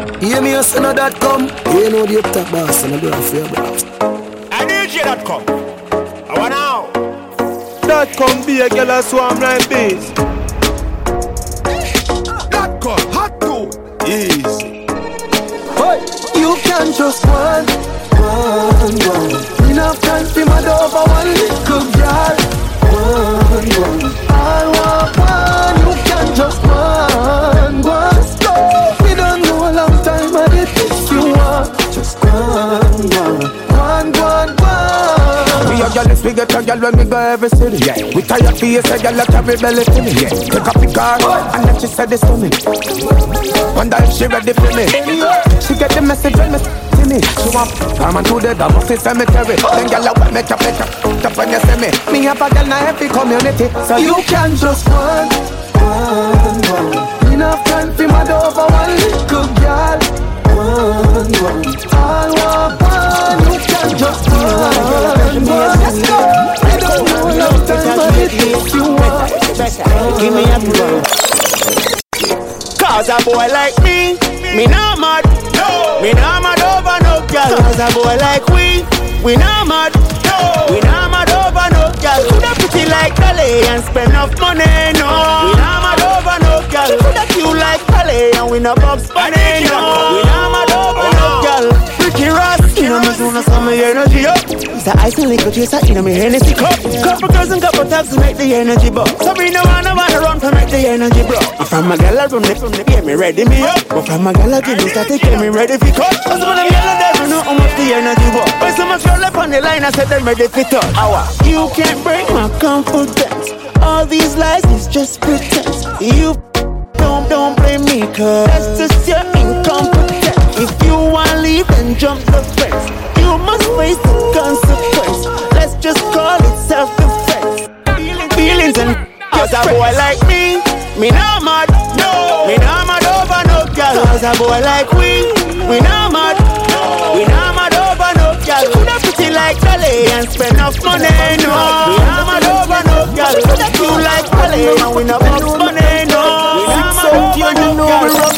Hear me, son of that come. You know the top boss, and I do a fair boss. I DJ.com. I want now. That come be a girl a swarm like bees. That come hot too. Easy. Hey, you can just one. Enough time for my dog for one little girl. One. I want one. You can just one. We don't know a long time, but it is you want. Just one. We a girl, we get a girl when we go every city. Yeah. We tired for you, say girl, like every belly to me. Yeah. Take up the car, and then she said this to me. Wonder if she ready for me. She get the message when me see me. She want come and to the double face cemetery. Then girl, I make up, up when you see me. Me have a girl in every community, so you can just one. Enough time for my dog for one little girl. One. I want one. You can just one. Let's go. I don't know a long time, but it is you want. Give me a blow. Cause a boy like me not mad. No. Me not mad over no girl. Cause a boy like we not mad. No. We not mad over no girl. Coulda pretty like Dolly and spend enough money. No. We not mad over no girl. Coulda cute like Dolly and we not Bugs Bunny. No. We not mad over no girl. Pretty Ross, you know me soon as some energy up. It's a ice and liquor chaser, you know me Hennessy cup. Couple girls and couple taps to make the energy buck. Sabrina wanna run to make the energy bro. I'm from a gal from the get me ready me up. But from a gal give me start to get me ready for cut. Cause when them gal there don't know how much the energy buck. When so much girl up on the line I said them ready for touch. You can't break my confidence. All these lies is just pretense. You don't blame me cause that's just your incompetence. If you wanna leave then jump the fence. You must face the consequence. Let's just call it self-defense. Feelings and cause a boy like me not mad. No. Me not mad over no girl. Cause a boy like we not mad. No. We not mad over no girl. Coulda pretty like Dolly and spend enough money. No. We not mad over no girl. Coulda cute like Dolly and we not Bugs Bunny. No. We not mad over no girl.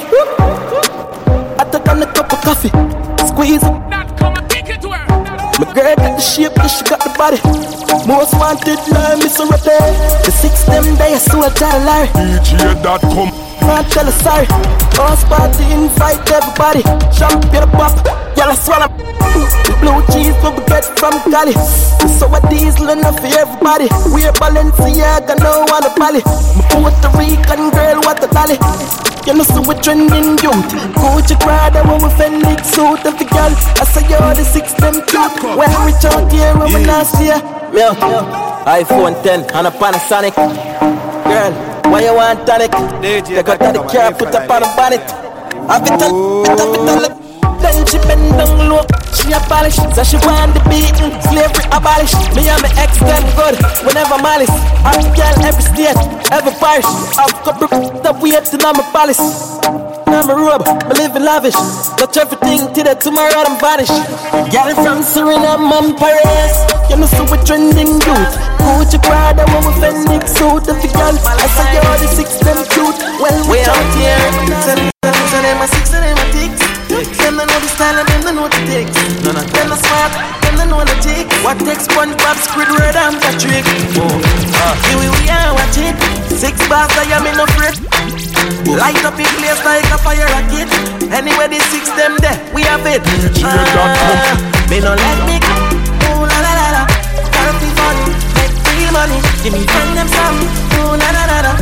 I took on a cup of coffee, squeeze it. My girl got the shape, she got the body. Most wanted, love me so ready. The 6 them days, so I tell Larry. DJ.com. Can't tell her sorry. House party, invite everybody. Champagne pop, y'all I swallow. The blue cheese we get from Cali. So a diesel enough for everybody. We're Balenciaga, no one a Bali. Puerto Rican girl, what a dolly. You know so we trending youth. Gucci Prada when we Fenix suit. And the girl, I say you're the 6 them cute. When we out here when we last year. iPhone 10 and a Panasonic. Girl, why you want tonic? They got the car put up on the bonnet. I fit up. Then she bend down low. She abolish, so she want the beating. Slavery abolish. Me and my ex them good. Whenever malice. I'm girl every state, every parish. I've got the weight to know my palace. I'm a robe, I live in lavish. Touch everything till the tomorrow I'm vanish. Girl from Suriname and Paris. You know so we trending youth. Gucci Prada when we Fenix suit. And the girl, I say you're the 6 them cute. Well, we out here. Them a 6 and them a tick. Them don't know the style and them don't know the takes. Them not smart, them don't know the tick. What takes SpongeBob, Squidward and Patrick. Here we are, watch it. 6 bars I am in no fret. Light up in place like a fire rocket. Anyway, the 6 them there, we have it. Me no let me go. Ooh la la la la. Gotta be funny, make real money. Give me friend them some. Ooh la la la la.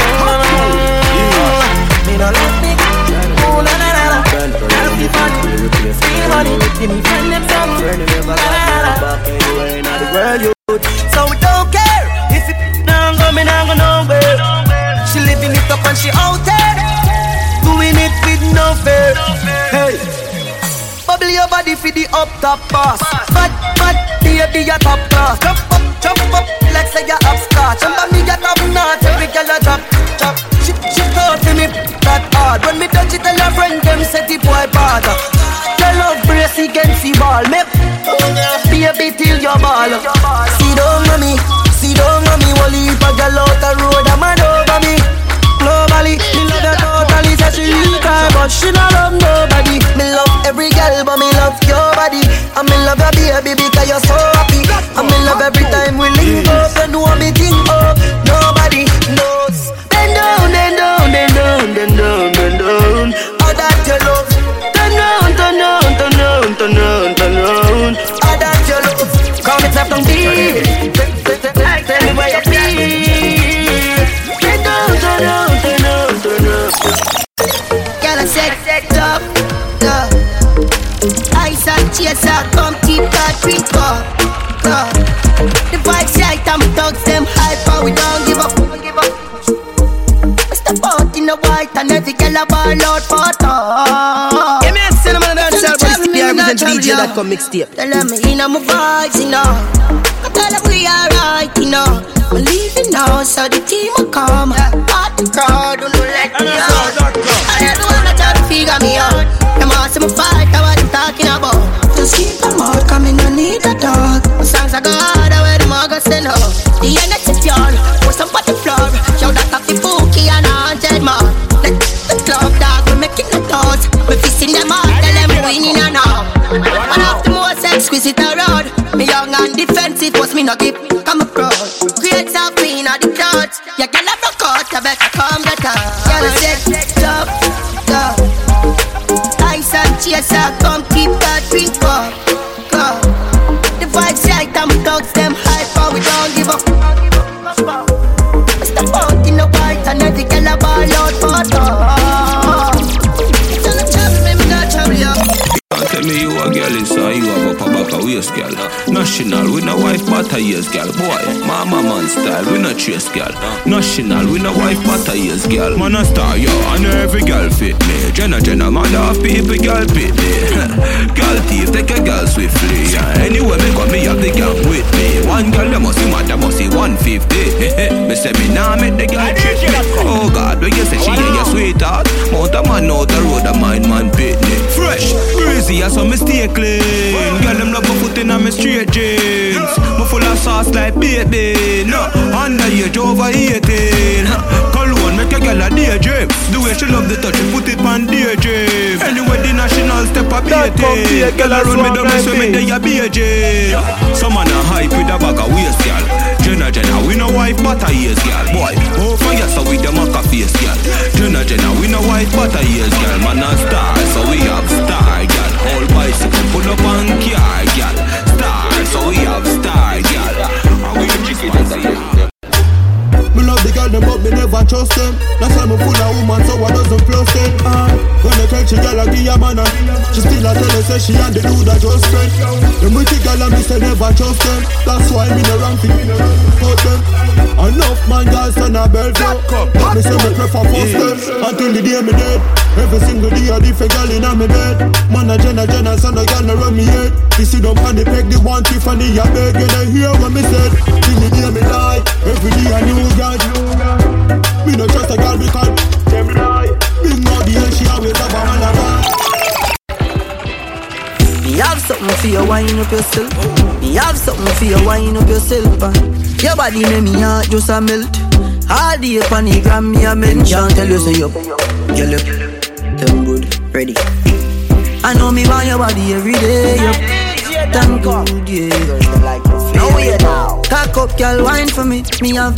Me no let me go. Ooh la la la la. Gotta be funny, real money. Give me friend them some. La la la. So we don't care if it don't go, me don't go nowhere. She living it up and she out there, doing it with no fear. Hey, bubble your body for the up top boss. Bad, baby, you top class. Jump up, like say you upstart. Jump on me, you top notch. Every girl you drop. She thought to me that hard. When me touch it, tell her friend them set the boy bad. Your love brace against the ball. Me baby till your ball. See down on me. Wall heap a girl out the road. A man over me. Globally, me love her totally. Say she leave her, but she not love me. I'm in love your baby because you're so happy. I'm in love every time we link up and do me thing up. Nobody knows. Then down, then down, then down, then down, then down. All that you love. Turn round, turn round, turn round, turn round, turn round. All that you love. Come and tap on me. Tell me where you feel. Then down, turn round, turn round, turn round. Girl, I said up, up. Ice and chaser, come keep that drink up, up. The vibes right, I'm thugs, them hyper, we don't give up. Step out in the white and every girl a ball out for talk. Give me a cinnamon and dance album. I present DJ.com mixtape. Tell me in my vibes, you know. I tell them we alright, you know. We're leaving now, so the team will come. Part the crowd, don't let me out. I never wanna try to figure me out. Them all see me fight, that's what I'm talking about. Just keep them out, come in, no need a dog. My songs are God, I wear them all, go send up. The energy fuel, put some on the floor. Show that off the bookie and 100 more. The club dog, we making the toes. We fixing them all, tell them we winning and all. One of the most exquisite around. Me young and defensive, was me not give, come approach. Create some queen of the crowds. You can have a coat, you better come get her. Girl, I said, stop, stop. Ice and chaser, come keep that drink up, up. The vibes right, I'm thugs, them hyper, we don't give up. Step out in the white and every girl a ball out for talk. Tell them trouble, me not trouble you. Tell me you a girl inside, you have up a back a waist, girl. National, we no wife but a years, girl. Boy, mama man style, we no chase, girl. National, we no wife but a years, girl. Man a star, yo, and every girl fit me. Jenna, man love people, girl fit me. Girl thief, take a girl swiftly. Anyway, me got me have the gang with me. One girl, they must see mad, they must see 150. Me say me nah make the girl trick me. Oh God, when you say she ain't your sweetheart, mount a man out the road, a mind man pit me. Fresh, breezy, I saw me stay clean. Girl, them love my foot in my straight jeans. Me full of sauce like baby. No, underage over 18. Cologne make a girl a daydream. The way she love the touch, she put it on daydream. Anyway, the national step up BT. Girl, I run me down, me so me day a BJ. Some man a hype with a bag of waist, girl. Jenna, we no wife but a years, girl. Boy, oh fire so with the maca face, girl. Jenna, we no wife but a years, girl. Man a star, so we have star, girl. All bicycle pull up on car, girl. Star, so we have star, girl. And we the chicken and see. Me love the girl them but me never trust them. That's why me full of woman so I doesn't plus them. When they tell she girl I give a man she still a tell her say she and the dude that just friend. Them with the girl and me say never trust them. That's why me no wrong thing about them. Enough man girls turn a belt up. Me say me prefer first them until the day me dead. Every single day a different girl in me bed. Man a Jenna son a girl no run me head. You sit up on the peg the one Tiffany a beg. You don't hear what me said. Till the day me die. Every day a new girl. Me no trust a girl because them lie. Big Maudie and she always have a man around. Me have something for you, wind up yourself. Me have something for you, wind up yourself. Your body make me heart just a melt. All day upon the gram me a mention. Tell you say up, girl up, them good, ready. I know me want your body every day. Up, damn good, yeah. No way now. Cock up, girl, wine for me. Me have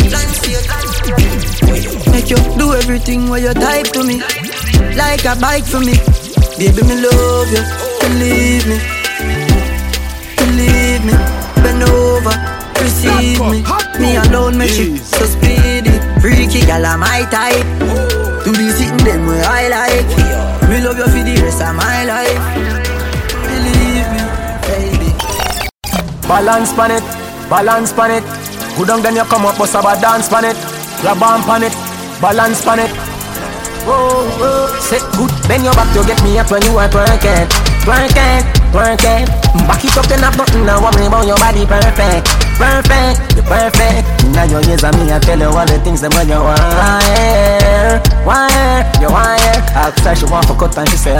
make you do everything where you type to me. Like a bike for me. Baby, me love you. Believe me. Believe me. Bend over. Receive me. Me alone make you so speedy. Freaky girl, I'm my type. Do the sitting them where I like. Me love you for the rest of my life. Believe me, baby. Balance pan it, balance pan it. Good on then you come up, bust about dance pan it. You bump pan it, balance pan it. Whoa, whoa. Say good, bend your back to get me up when you are twerking. Twerking, twerking. Back it up then have nothing to worry about your body perfect. Perfect, you're perfect. Now your ears on me, I tell you all the things that you wire. Wire, you wire. Ask her she want for cut and she say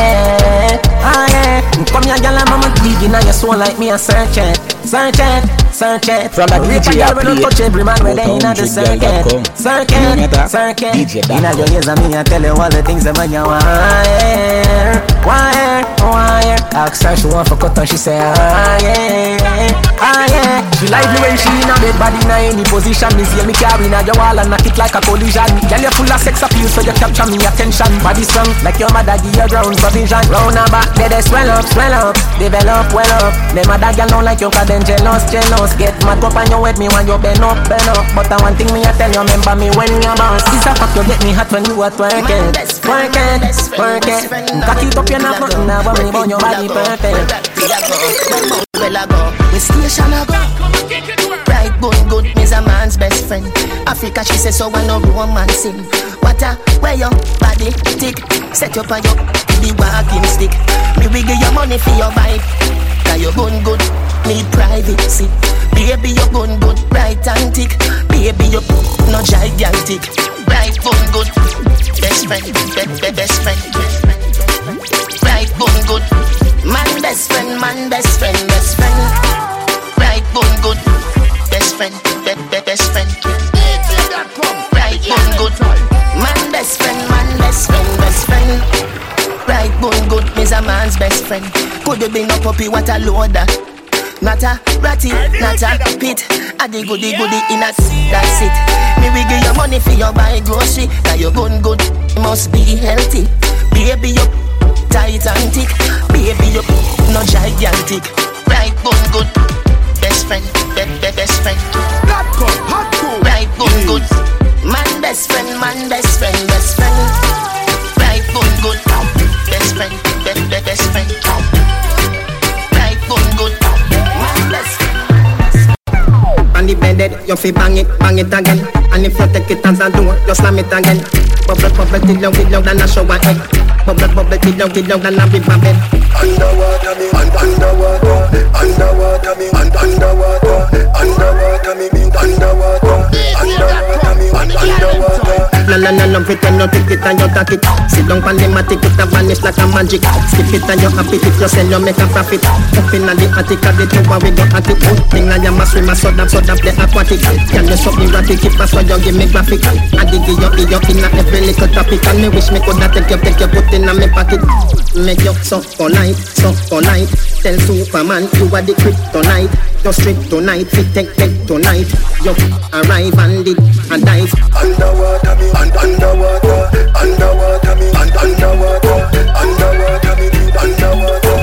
yeah. Come here girl, I'm a dig in your soul like me a search it. Search it, circuit. From the DJ girl, we don't touch every man where they inna the circuit. Circuit. Inna your ears and me I tell you all the things that you want. Wire. Ask her she want for cut and she say She like me when she in a bed, body in any position. Me see me carry na your wall and knock it like a collision. Girl you full of sex appeal so you capture me attention. Body strong like your mother give you ground provision. Round her back, they swell up, develop well up. Them other girl don't like you 'cause them jealous. Get mad up on your head, me when you bend up. But the one thing me I tell you, remember me when you bounce. This a fuck you get me hot when you are twerking. Cock it up, you not nothing now, but me burn your body perfect. Well I go, we station I go. Right, good, me's a man's best friend. Africa, she says so I no romancing. What a, where your body tick. Set up on your, the walking stick. Me will give you money for your vibe. Now you're good, need privacy. Baby, you're good, right and tick. Baby, you're no gigantic. Right, good, best friend, best friend. Right, good, man, best friend. Right, good, best friend, best friend. Right, good, man, best friend. Right, good, me's a man's best friend. Could you be no puppy, what a loader. Not a ratty, not a pit. A the goody in a that's it. Me will give you money for your buy grocery. Now you're good, must be healthy. Baby, you tight and thick. Baby, you no gigantic. Right, good, best friend, best friend. Right, good, man, best friend. Right, good, best friend, best friend. Right, good, man, best friend. On the bed, you fi bang it again. And if you take it as a door, you slam it again. Bubble, till you than a shower head. Bubble, till you than a river bed. Underwater me, underwater me, underwater me, underwater. No, pretend you take it and you take it. Sit down on the matic, it a vanish like a magic. Skip it and you happy, if you sell you make a profit. Up in the attic, at the top we go at it. Thing I am a swimmer, so that play aquatic. Can you stop me erratic, keep us so you give me graphic. I dig you in a every little topic. And me wish me coulda take you put in a me pocket. Make you so polite. Tell Superman you are the kryptonite. You straight tonight, fit take tonight. You arrive and did and dive. Underwater me, underwater me, underwater me, underwater.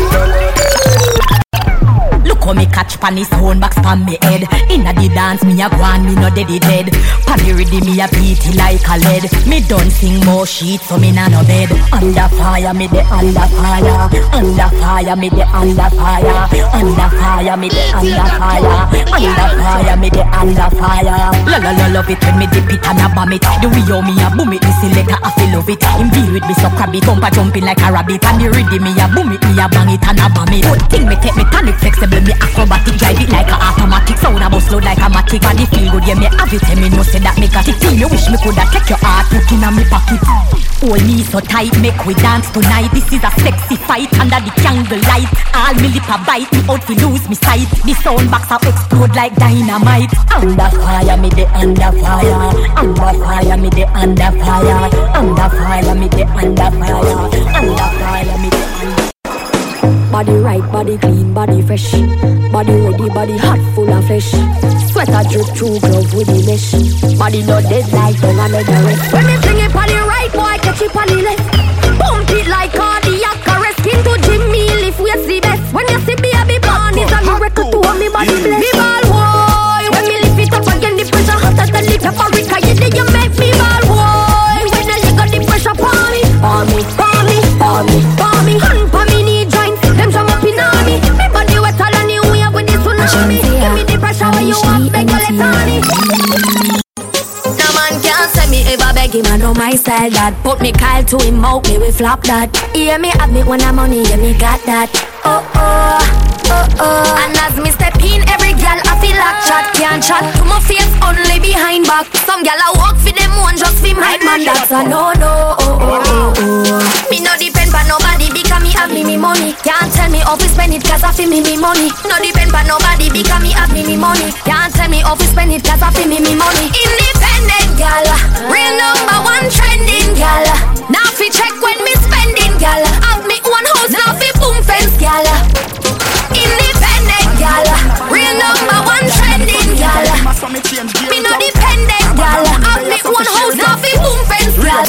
Look how me catch pan his own box pan me head. Inna the dance me a gwan, me no dead. Pan the ready me a beat it like a lead. Me don't sing more shit so me nah no bed. Under fire me the under fire. Under fire me the under fire. Under fire me the under fire. Under fire me the under fire. La love it when me dip it and a bomb it. The way how me a boom it, me selector I feel love it. Him deal with me so crabby, bumper jumping like a rabbit. And the ready me a boom it, me a bang it and a bomb it. Good thing me take me tonic flexible. Me acrobatic, drive it like a automatic. Sound a bust load like a matic. Body feel good, yeah, me have it. Me know say that me got it. You wish me coulda take your heart, put in a me pocket. Hold me so tight, make we dance tonight. This is a sexy fight under the candle light. All me lip a bite, me out fi lose me sight. The sound box a explode like dynamite. Under fire, me the under fire. Under fire, me the under fire. Under fire, me the under fire. Under fire, me the under. Body right, body clean, body fresh. Body ready, body hot, full of flesh. Sweater drip through glove with the mesh. Body not dead like the another rest. When me fling it body right, boy, catch it body left. Pump it like cardiac arrest. Into gym meal if we see best. When you see baby born, it's a miracle to me body bless. Me ball boy, when me lift it up again, the pressure hotter than the paprika. You make me ball boy. When you got the pressure for me, hand for me knee joints. Them jam up in on me. Me body wet all on you, we have with the tsunami. Give me the pressure when you want, beg you let on it. No man can't say me ever beg him, I know my style that. Put me Kyle to him out, me we flop that. Hear me have me when I'm money, yeah me got that. And as me step in, every girl I feel like chat. Can't chat to my face, only behind back. Some girl I walk for them one, just for my man. That's a no. Me no depend on nobody because me have me money. Can't tell me how to spend it cause I feel me money. No depend on nobody because me have me money. Can't tell me how to spend it cause I feel me money. Independent gal, real number one trending gal. Now fi check when me spending gal. Have me one house now fi boom fence gal. Independent gal, real number one trending gal. Me no dependent gal. Have me one house now fi boom fence gal.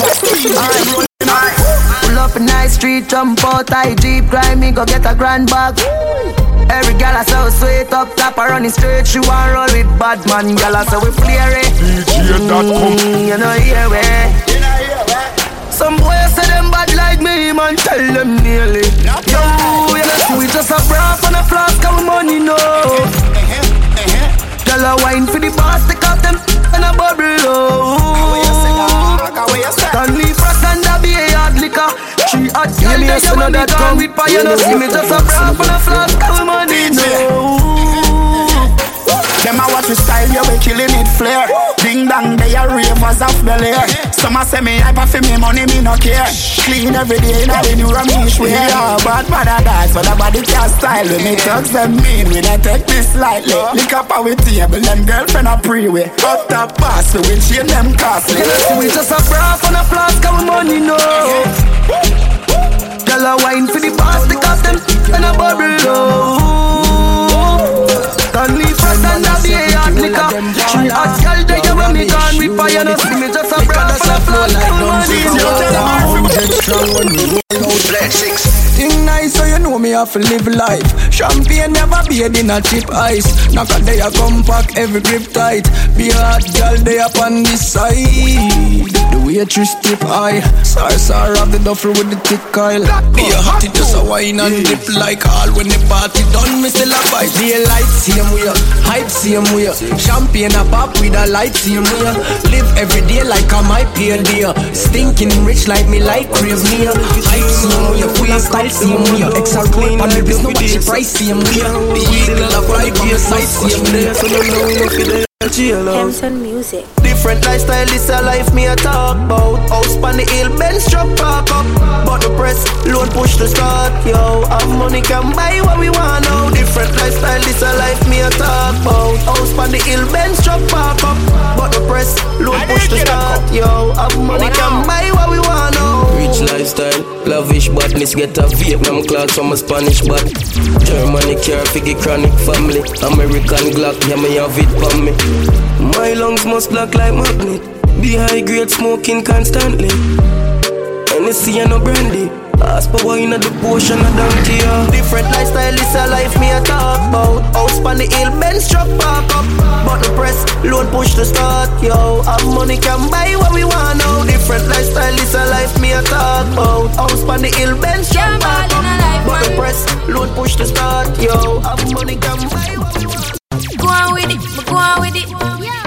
Pull up a nice street, jump out, I Jeep, grind me, go get a grand bag. Every gal I so sweet up top, I running straight, she want roll with bad man, gal I so we flare it. DJ.com. You know here we. Some boys say them bad like me, man, tell them nearly. Yo, you know we just a braff and a flask of money, no. Gal a wine for the boss, take off them and a bubble, oh. Stanley Frost and a be a hard liquor. She hot girl, they you want me gone with fire. You know see me just a braff and a flask of money, no. Them a watch me style, you be killing it flare. Ding dong, they a ravers off the lair. Some a say me hyper for me money, me no care. Clean every day, now the new Ramesh way. Yeah, but mother dies, so the body can't style. When me thugs them mean, we don't take this lightly. Lick up our table, them girlfriend a pre-way. Up top pass, so we chain them costly. We just a braff and a flask of money, no. Girl a wine for the boss, take off them and a bubble, no. Stanley Frost and a be a hot liquor. She hot girl, they you want me gone with fire. No see me just a braff and a flask of money, no. Thing nice, so you know me have to live life. Champagne never beard in a cheap ice. Knock a day a come pack, every grip tight. Be a hot girl, they up on this side. The waitress tip high. Sar of the duffel with the thick coil. Be a hottie, just a wine and dip like all. When the party done, me still a fight. Daylight, same way, hype, same way. Champagne a pop with a light, same way. Live every day like I'm my peer dear. Stinking rich like me, like crave near. Hype, same way, full of style, same way. Extra roll on the wrist, no watch the price, same way. The eagle of right on the side, same way. So no know Hemson Music. Different lifestyle, this a life me a talk about. House on the hill, Benz truck park up. But the press, load push to start, yo. Have money can buy what we want now. Different lifestyle, this a life me a talk about. House on the hill, Benz truck park up. But the press, load push to start, yo. Have money can buy what we want now. Rich lifestyle, lavish badness. Get a Vietnam clocks from a Spanish bat. Germany care, figgy chronic family. American Glock, yeah me have it for me. My lungs must block like magnet. Be high grade smoking constantly. Hennessy and no brandy. Ask for wine at the potion of donkey, yeah. Different lifestyle, this a life me a talk about. House on the hill, Benz truck park up. But the press, load push to start, yo. Have money can buy what we want now. Different lifestyle, this a life me a talk about. House on the hill, Benz truck park up. But the press, load push to start, yo. Have money can buy what we want. Go on with it, go on with it.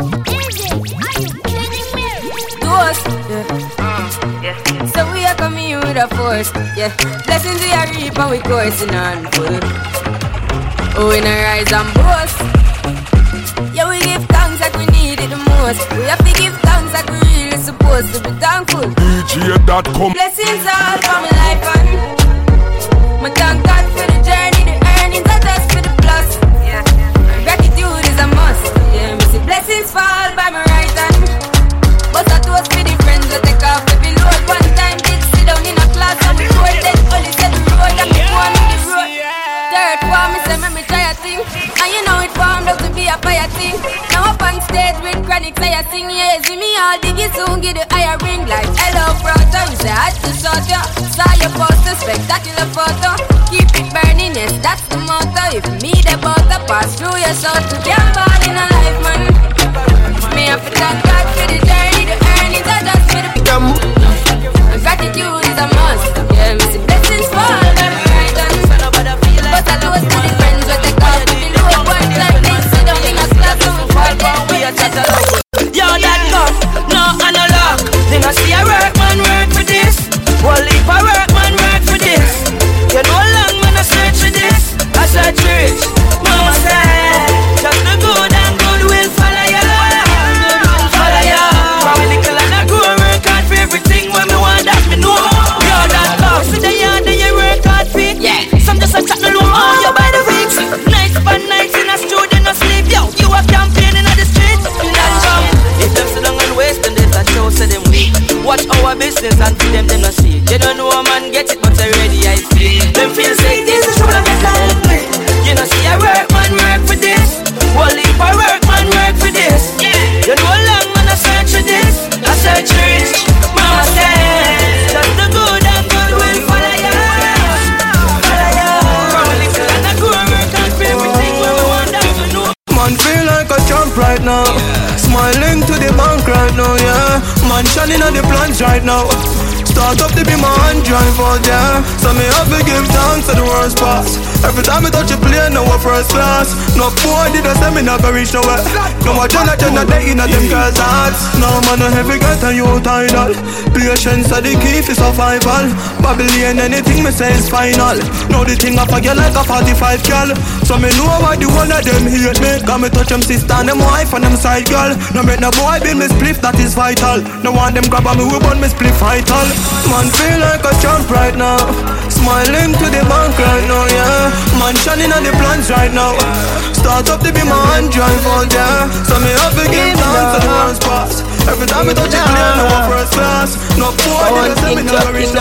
Ghost, yeah. So we are coming in with a force, yeah. Blessings we are reap and we coursing on full. Oh, we not rise and boast. Yeah, we give thanks like we need it the most. We have to give thanks like we really supposed to be thankful. DJ.com. Blessings all for my life and my thank God for the journey, the earnings are just for the plus. Yeah, gratitude is a must. Yeah, me see blessings fall by my right hand. But I toast for the friends that take off every load. One time did sit down in a class and we board then only said the road and we go on the road. Third form, me say me try a thing. And you know it formed up to be a fire thing. Now up on stage with chronic say I sing. Yeah, see me all diggy soon get the higher ring. Like hello brother, me say I had to shot ya. Saw your poster, spectacular photo. Keep it burning, yes, that's the motto. If me the butter pass through your soul to gamble in a life, man. Me have to thank God for the journey, the earnings are just for the gratitude is a must. Yeah, me see blessings fall by my right hand. But I lose to the friends where they call me low. One like this, sit down in a class and we fall down. We are chat along. Yo, that come, no analog. Then I see a work man work for this. Well, if I work man work for this. You know long man I search for this. I search for it. Mama said, just look a business and for them no see it. They don't know a man get it but already I see it. Them feel say this is what I get like me. You know see I work man work for this. Well if I work man work for this. You know long man I search for this. I search for rich. Mama said just the good and good will follow ya. Follow ya. From a little and I go and work and for everything where we want them to know. Man feel like a champ right now. Smiling to the bank right now, yeah. Man shining on the plans right now. Start up to be my hand drive out there. So me have to give thanks to the worst pass. Every time I touch a plane, now we're first class. No boy did I say me never reach nowhere. No more Jenna they in a them girls' hearts. No man no heavy get and you tidal. Patience are the key for survival. Babylon anything me say is final. Now the thing I forget like a 45 girl. So me know why the one of them hate me. Cause me touch them sister and them wife and them side girl. No make no boy build me spliff, that is vital. No want them grab on me whip on me spliff vital. Man feel like a champ right now. Smiling to the bank right now, yeah. Man shining on the plans right now. Start up to be my hand drive out there. So me have to give thanks to the worst pass. Every time I touch a plane, no one first class. No boy did I say me never reach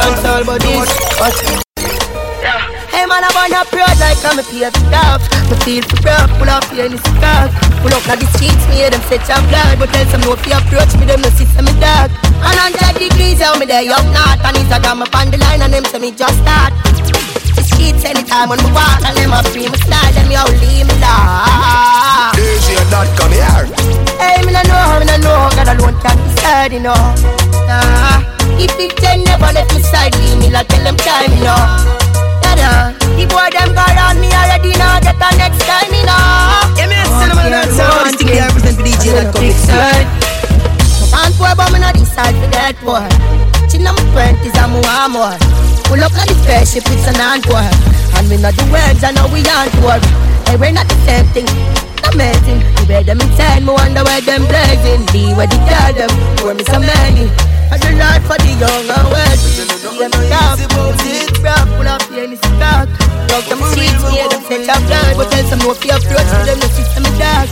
that. Hey man, I wanna proud like I'm a pay for stuff. Me feel for rough, pull up here in the stock. Pull up on the streets, me hear them set your blood. But tell some no fear approach me, them no see some me dark. And 100 degrees, how me there up north. And Instagram up on the line and them say me just start. The streets anytime when we walk and them a free me slide. Them yo leave me down. DJ not come here. Hey, me no know, God alone can decide, you know. If it ten never let me side, leave me like tell them time, you know. The boy them got on me already now. Get the next time, you know. Yeah, me a cinnamon and sound. This thing I represent for DJ that come side. Can't pour but me not decide for that boy. Chin on my 20s and more. Pull up like the spaceship, it's an encore. And we not the words, I know we aren't work. Hey, we're not the same thing. Amazing. You bear them inside, me wonder where them blazing. Be where the girl them, for me so many. I do not for the young and well. See them stop, see it rock, pull up here in the stock. Dog them streets, hear them set up blood. But tell some no fear approach for them, no system is dark.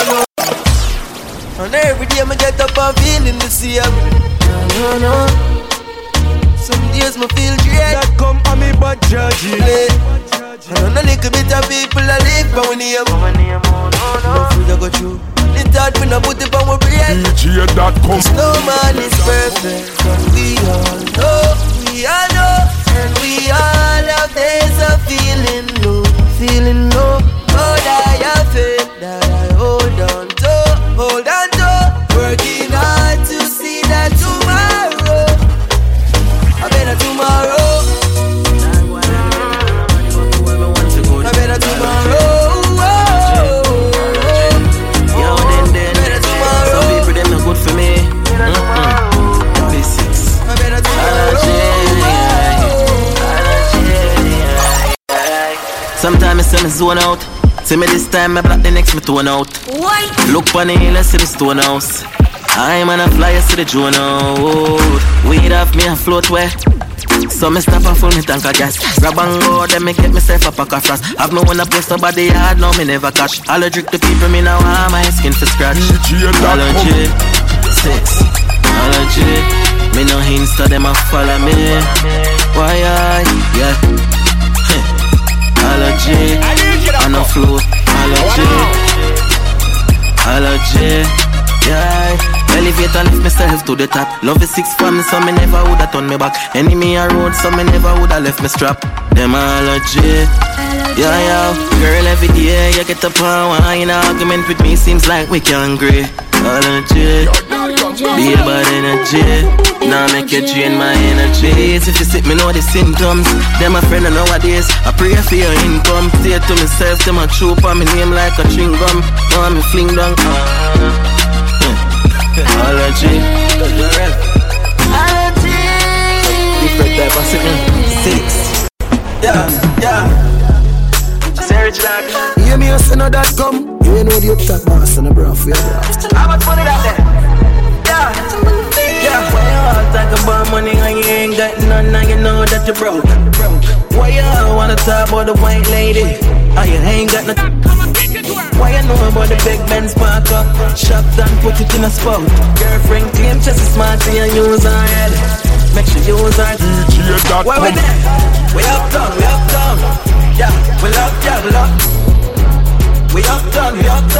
And every day I get up and feeling the same. No. Some days I feel dread. That come on me but judgy. And a little bit of people I live but we name. No food I go through. The thought when I put it on my brain. DJ.com. No man is perfect, but we all know, and we all have days of feeling low. But I have faith that I hold on to, working hard to see that tomorrow, a better tomorrow. For me, sometimes I send me zone out. See me this time, I block the next me tone out. Why? Look on the hill, I see the stone house. I'm on a flyer, see the drone out. Weed off me, I float where. So me stop and full me tank of gas. Grab and go, then me get myself a pack of frost. Have me when I post about the yard, now me never catch. Allergic to people, me now want my skin for scratch. Allergy, sex, allergy. Me no Insta, them a follow me. Why yeah. Allergy, I no flow. Allergy, yeah. Elevator lift myself to the top. Love is 6 for me, so me never woulda turn me back. Enemy a road, so me never woulda left me strap. Them allergy, yeah. Girl, every day you get up and wine. Argument with me seems like we can't agree. Allergy, be a bad energy. Now make you drain my energies. If you sit me know the symptoms. Them a friend of nowadays. I pray for your income. Say to myself, them a choke on me name like a chewing gum. Now me fling down. Allergy. Different type of sickness. 6. Yeah. Serge Lack. Hear me a sinner that come. You know the uptop boss and a bro for your how much money that there? Yeah. Why you all talk about money and you ain't got none and you know that you're broke? Why you all wanna talk about the white lady and you ain't got nothing? Why you know about the big Benz park up? Shop and put it in a spot. Girlfriend claim just as smart and you use her head. use her. Where we there? We uptown. Yeah, we love. We uptown.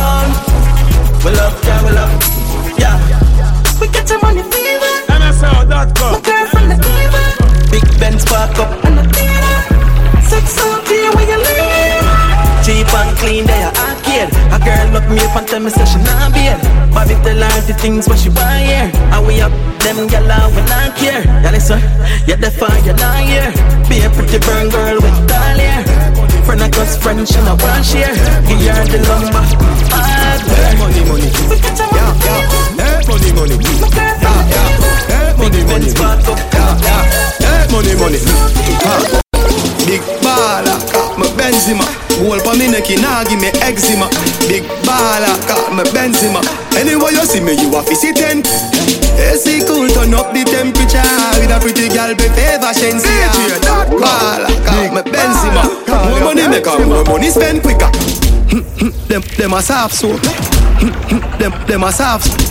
We love. Yeah. We get your money fever. MSL.com. My girl from the fever. Big Benz park up and the theater. Sex out here where you live. Cheap and clean, they are arcade. A girl look me up and tell me say she not beer. Bobby tell her the things what she want here. And we up them gyal we not care. Yeah, listen, you're the fire, you're not here. Be a pretty burn girl with tall hair. Friend of God's friend, she not want share. Give her the lumber. Money. We get your money. Money. Big Benz park up. Money. Big baller, got my Benzema. Whole pa me neck, nah give me eczema. Big baller, got my Benzema. Anyway you see me, you a fizzy tent. AC cool, turn up the temperature. With a pretty girl, be favor Shensia. Baller, got my Benzema. More money make her, more money spend quicker. Them a soft so. Them a soft so.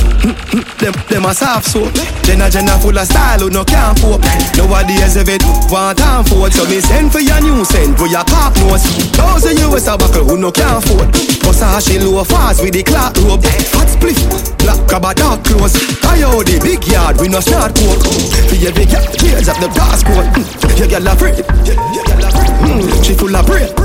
Them a soft so. Jenna full of style who no can't cope. Nowadays if it want time for it. So me send for your new send for your pop nose. Those of you is a buckle who no can't afford. Cause she low fast with the clock rope. Hot split, black crab a dark clothes. I owe the big yard, we no start coke. For your big yard, tears up the passport. You get afraid. She full of brain.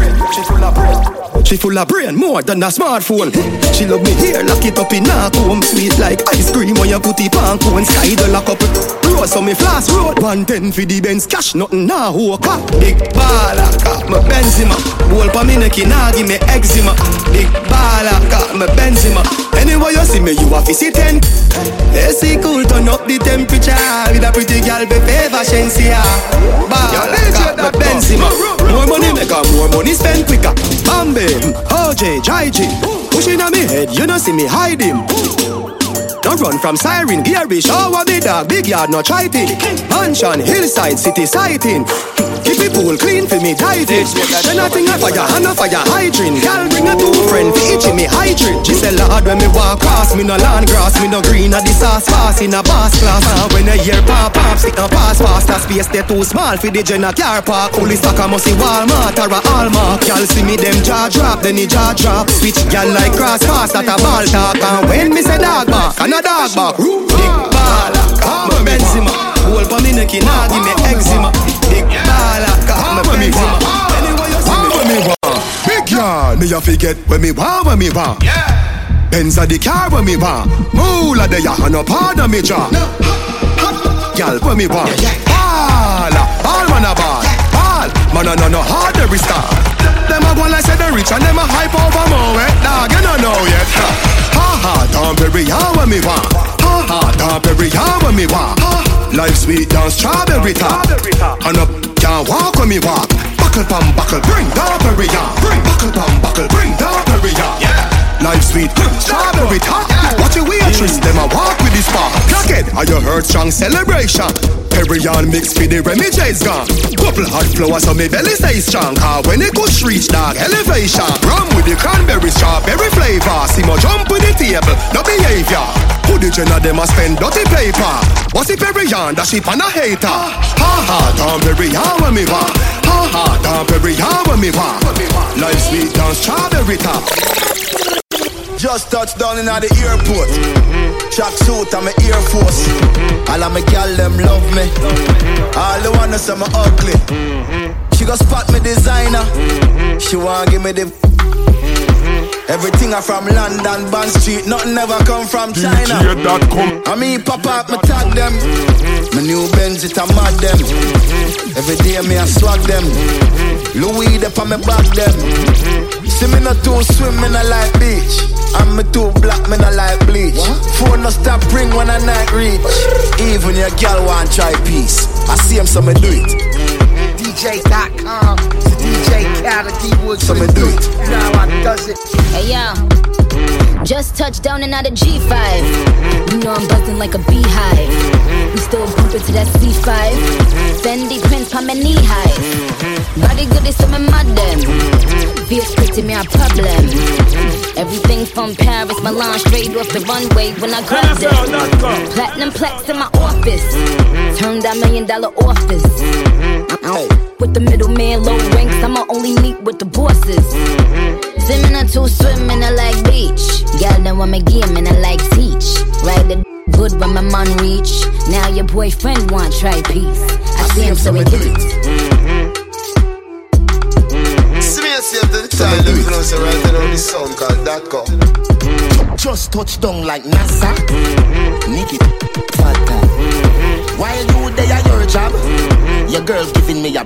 She full of brain, more than a smartphone. She love me here, lock it up in a comb. Sweet like ice cream when you put it on cone. Sky the lock up rose so me flash road. 110 for the Benz cash, nothing now hook up. Big baller, got my Benzema. Whole pa me neck, nah give me eczema. Big baller, got my Benzema. Anyway you see me, you a fizzy tent. AC cool, turn up the temperature. With a pretty girl, be favor Shensia. Baller, got my Benzema. More money make her, more money spend quicker. Bambi, OJ, JG. Pushing on me head, you don't see me hide him. Don't run from siren, Gary, shower me dog, big yard, no try it. Mansion, hillside, city sighting. Keep it pool clean for me diving. Then nothing I fire, and a fire hydrant. Girl bring a two friend for each me hydrant. She say Lord when me walk past, me no land grass, me no green at the sauce fast in a boss class. When I hear pop, stick and pass fast. That space they too small for the Jenna car park. Only stock I must see Walmart or a Hallmark. Girl see me them jaw drop, then the jaw drop. Switch girl like cross fast at a ball talk. And when me say dog bark, and a dog bark. Big baller, got my Benzema. Whole pa me neck, nah give me eczema. Big baller, got my Benzema. Anyway you see me, when me want. Big yard, me a forget when me want. Yeah. Benz a the car when me want. Moolah de ya and no part of me jaw. Girl when me want. Ball man a ball. Man a no hard every star. Them a go like say they rich and them a hype over more. Dog you no know yet. Don't bury ya when me want. Don't bury ya when me want. Life sweet down strawberry top. And up can't walk when me walk. Buckle pam buckle, bring down bury ya. Bring buckle pam buckle, bring down bury ya. Life sweet, strawberry top. Watch your waitress, them a walk with this spark. Crackhead, are you heard strong celebration? Perrion mix with the Remy J's gone. Couple hot flowers so me belly stay strong. Cause when it goes reach dog elevation. Rum with the cranberry strawberry flavor. See mo jump with the table, no behavior. Who the Jenna them a spend dirty paper? What's the Perrion that she pan a hater? Don't bury ya when me want. Don't bury ya when me want. Life sweet down strawberry top. Just touched down in the airport. Track suit and my Air Force. All of my gal them love me. All the wanna say me ugly. She go spot me designer. She wanna give me the everything I from London, Bond Street. Nothing ever come from China. I mean pop up, me tag them. My new Benz it a mad them. Every day me a swag them. Louis up on me back them. See me not too swim, me not like beach. And me too black, me not like bleach. Phone no stop ring when I night reach. Even your girl want try peace. I see him so me do it. DJ.com, it's DJ Khaled D-Wood. So me do it. Now I does it. Hey yo, just touched down and out of G5. You know I'm buzzing like a beehive. We still bumping to that C5. Fendi prints pa my knee high. Body good is some mad them. Feel pretty me a problem. Everything from Paris, Milan, straight off the runway when I grab them. Platinum plex in my office. Turned that $1 million office. With the middleman, low ranks, I'ma only meet with the bosses. Swimming to swim in a like beach. Girl, then want me game and I like teach. Ride the good when my man reach. Now your boyfriend want try peace. I see him so he get it. See me yourself to the time, let me pronounce it right there on this song called Dako. Just touch down like NASA. Nicky Fata. While you there at your job, your girl giving me a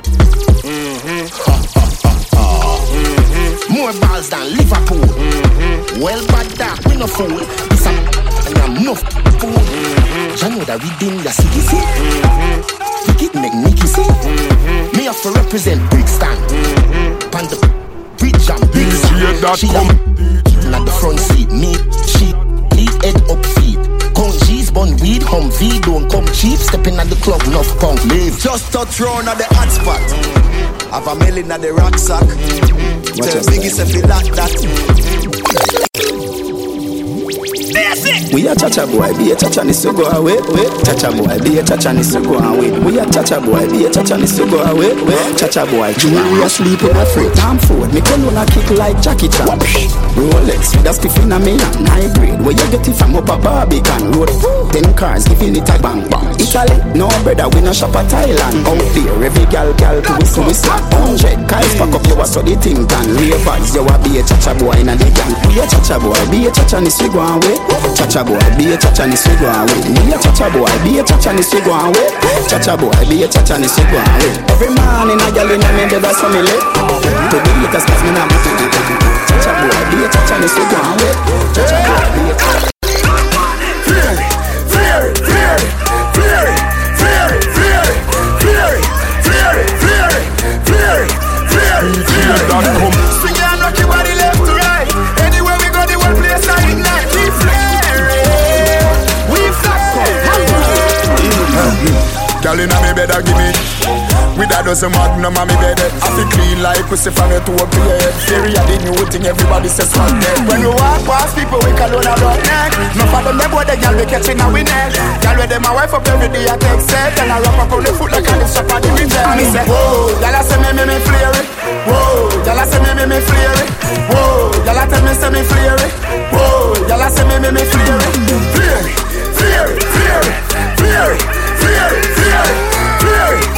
more balls than Liverpool. Well, bad that we no fool. This and I'm enough fool. You know that we didn't ya see. We get make Nicky see. Me have to represent Brixton. Pan the bridge and Brixton. She am at the front seat. Me, she lead head up feet. Count G's, bun weed, Humvee, don't come cheap. Stepping at the club, enough punk leave. Just touch round at the hot spot. Have a million at the rucksack. Tell Biggie if you like that. We are Chacha boy, be a Chacha needs to go away. Chacha boy, be a Chacha needs to go away. We are Chacha boy, be a Chacha needs to go away. Chacha boy, we are sleep with a free time food. Me call on a kick like Jackie Chan. Rolex with a stiff in a me and high grade. Where you get it from up a Barbican road. 10 cars giving it a bang bang. Italy, no brother, we no shop at Thailand. Out there, every gal to whistle. 100 guys pack up your so the thing can. Ravers, you a be a Chacha boy in a the gang. We a Chacha boy, be a Chacha needs to go away. Chacha boy, be a Chacha needs to go away. Be a Chacha boy, be a Chacha needs to go away. Chacha boy, be a Chacha needs to go away. Every man in a gal in a me bed a family. To the latest cause me not to do. Chacha boy, be a Chacha needs to go away. Chacha boy, be a Chacha. Swing and rock your body left to right. Anywhere we go, the whole place I ignite. We flare, we flare. Girl inna me bed, give me. With a dozen magnum on me bed. I feel clean like pussy from your toe up to your head. Theory of the new thing, everybody says fuck that. When we walk past people, we call on our neck. No for them, boy, the girl we catching our neck. Girl with them, my wife up every day, I take set. And I wrap up on the foot like a lift up on the ridge. And me say, whoa, y'all say me flare it. Whoa, y'all say me flare it. Whoa, y'all tell me say me flare it. Whoa, y'all say me flare it. Flare it, flare it, flare it, flare it, flare it, flare it, flare it.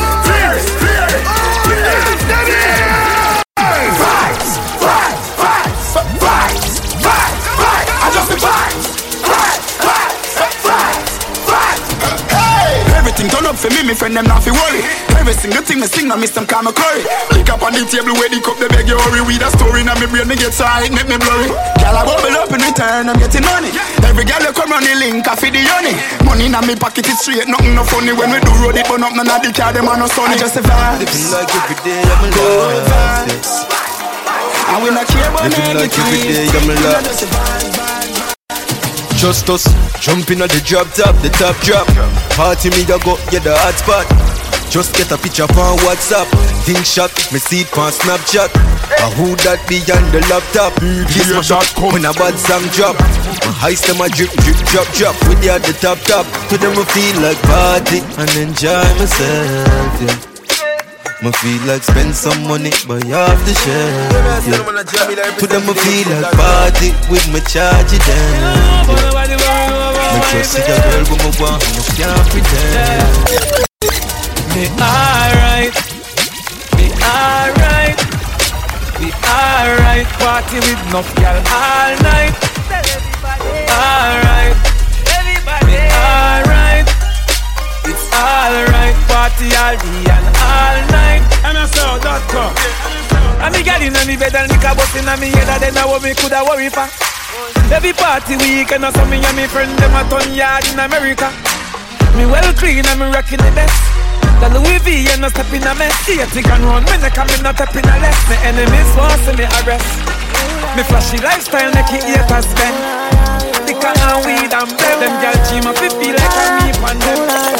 Everything turn up for me friend them not fi worry. Every single thing me sing, now miss them call me curry. Lick up on the table where the cup they beg you hurry. With a story now me brain me get so high, make me blurry. Girl I bubble up in return, I'm getting money. Every girl you come run the link, I feed the honey. Money in my pocket is straight, nothing no funny. When we do road it burn up, none of the car them are no sunny. I just a vibe. Living like every day I'm alive. And we not care about living like every day I'm alive. Just us, jumping on the drop top, the top drop. Party me a go, yeah the hot spot. Just get a picture on WhatsApp. Think shot, me see it on Snapchat. Who that be on the laptop? Kiss my shot, when a bad song drop. My heist them a drip, drip, drop, drop. With the at the top, top. To them I feel like party and enjoy myself, yeah. Me feel like spend some money, buy off the shelf, yeah. To them I feel like party with my charge it down, yeah. Me trust see a girl when me want, me can't pretend. Me alright, me alright, me alright. Party with enough girl all night. Alright, me alright. It's alright, party all day and all night. MSL.com. And me girl inna me bed and liquor bust inna me head, and then I what me coulda worry for. Every party weekend, so me and me friend them a turn yard in America. Me well clean and me rocking the best. The Louis V and no step in a mess. See a tick and run, me neck and me not step in a less. Me enemies want see me arrest. Me flashy lifestyle make it haters bend. The liquor and weed and blem. Them girl team up, feel like a me pan them.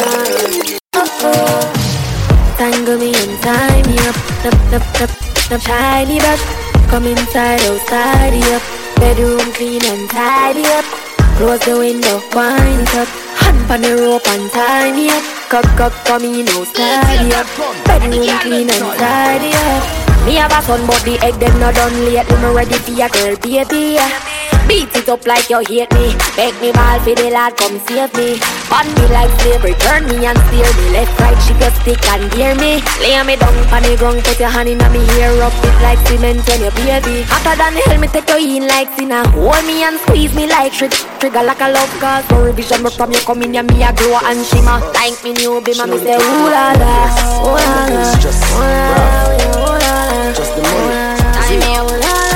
Tangle me and tie me up. Up, shiny brush. Come inside, outside, up. Bedroom clean and tidy up. Close the window, wind it up. Hand on the rope and tie me up. Come in, outside, up. Bedroom clean and tidy up. Me have a son, but the egg them not done late. Me ready for your girl, baby. Beat it up like you hate me. Make me ball for the lad, come save me. On me like slavery, turn me and steer me. Left, right, she go stick and gear me. Lay me down on the ground, put your hand in me hair. Rub it like cement when you baby. Hotter than hell, me take you in like sinner. Hold me and squeeze me like trigger like a love cause. For revision, but from you come in, me a glow and shimmer. Like me new bimmer, me say ooh la la, ooh la la, ooh la la. Just the money.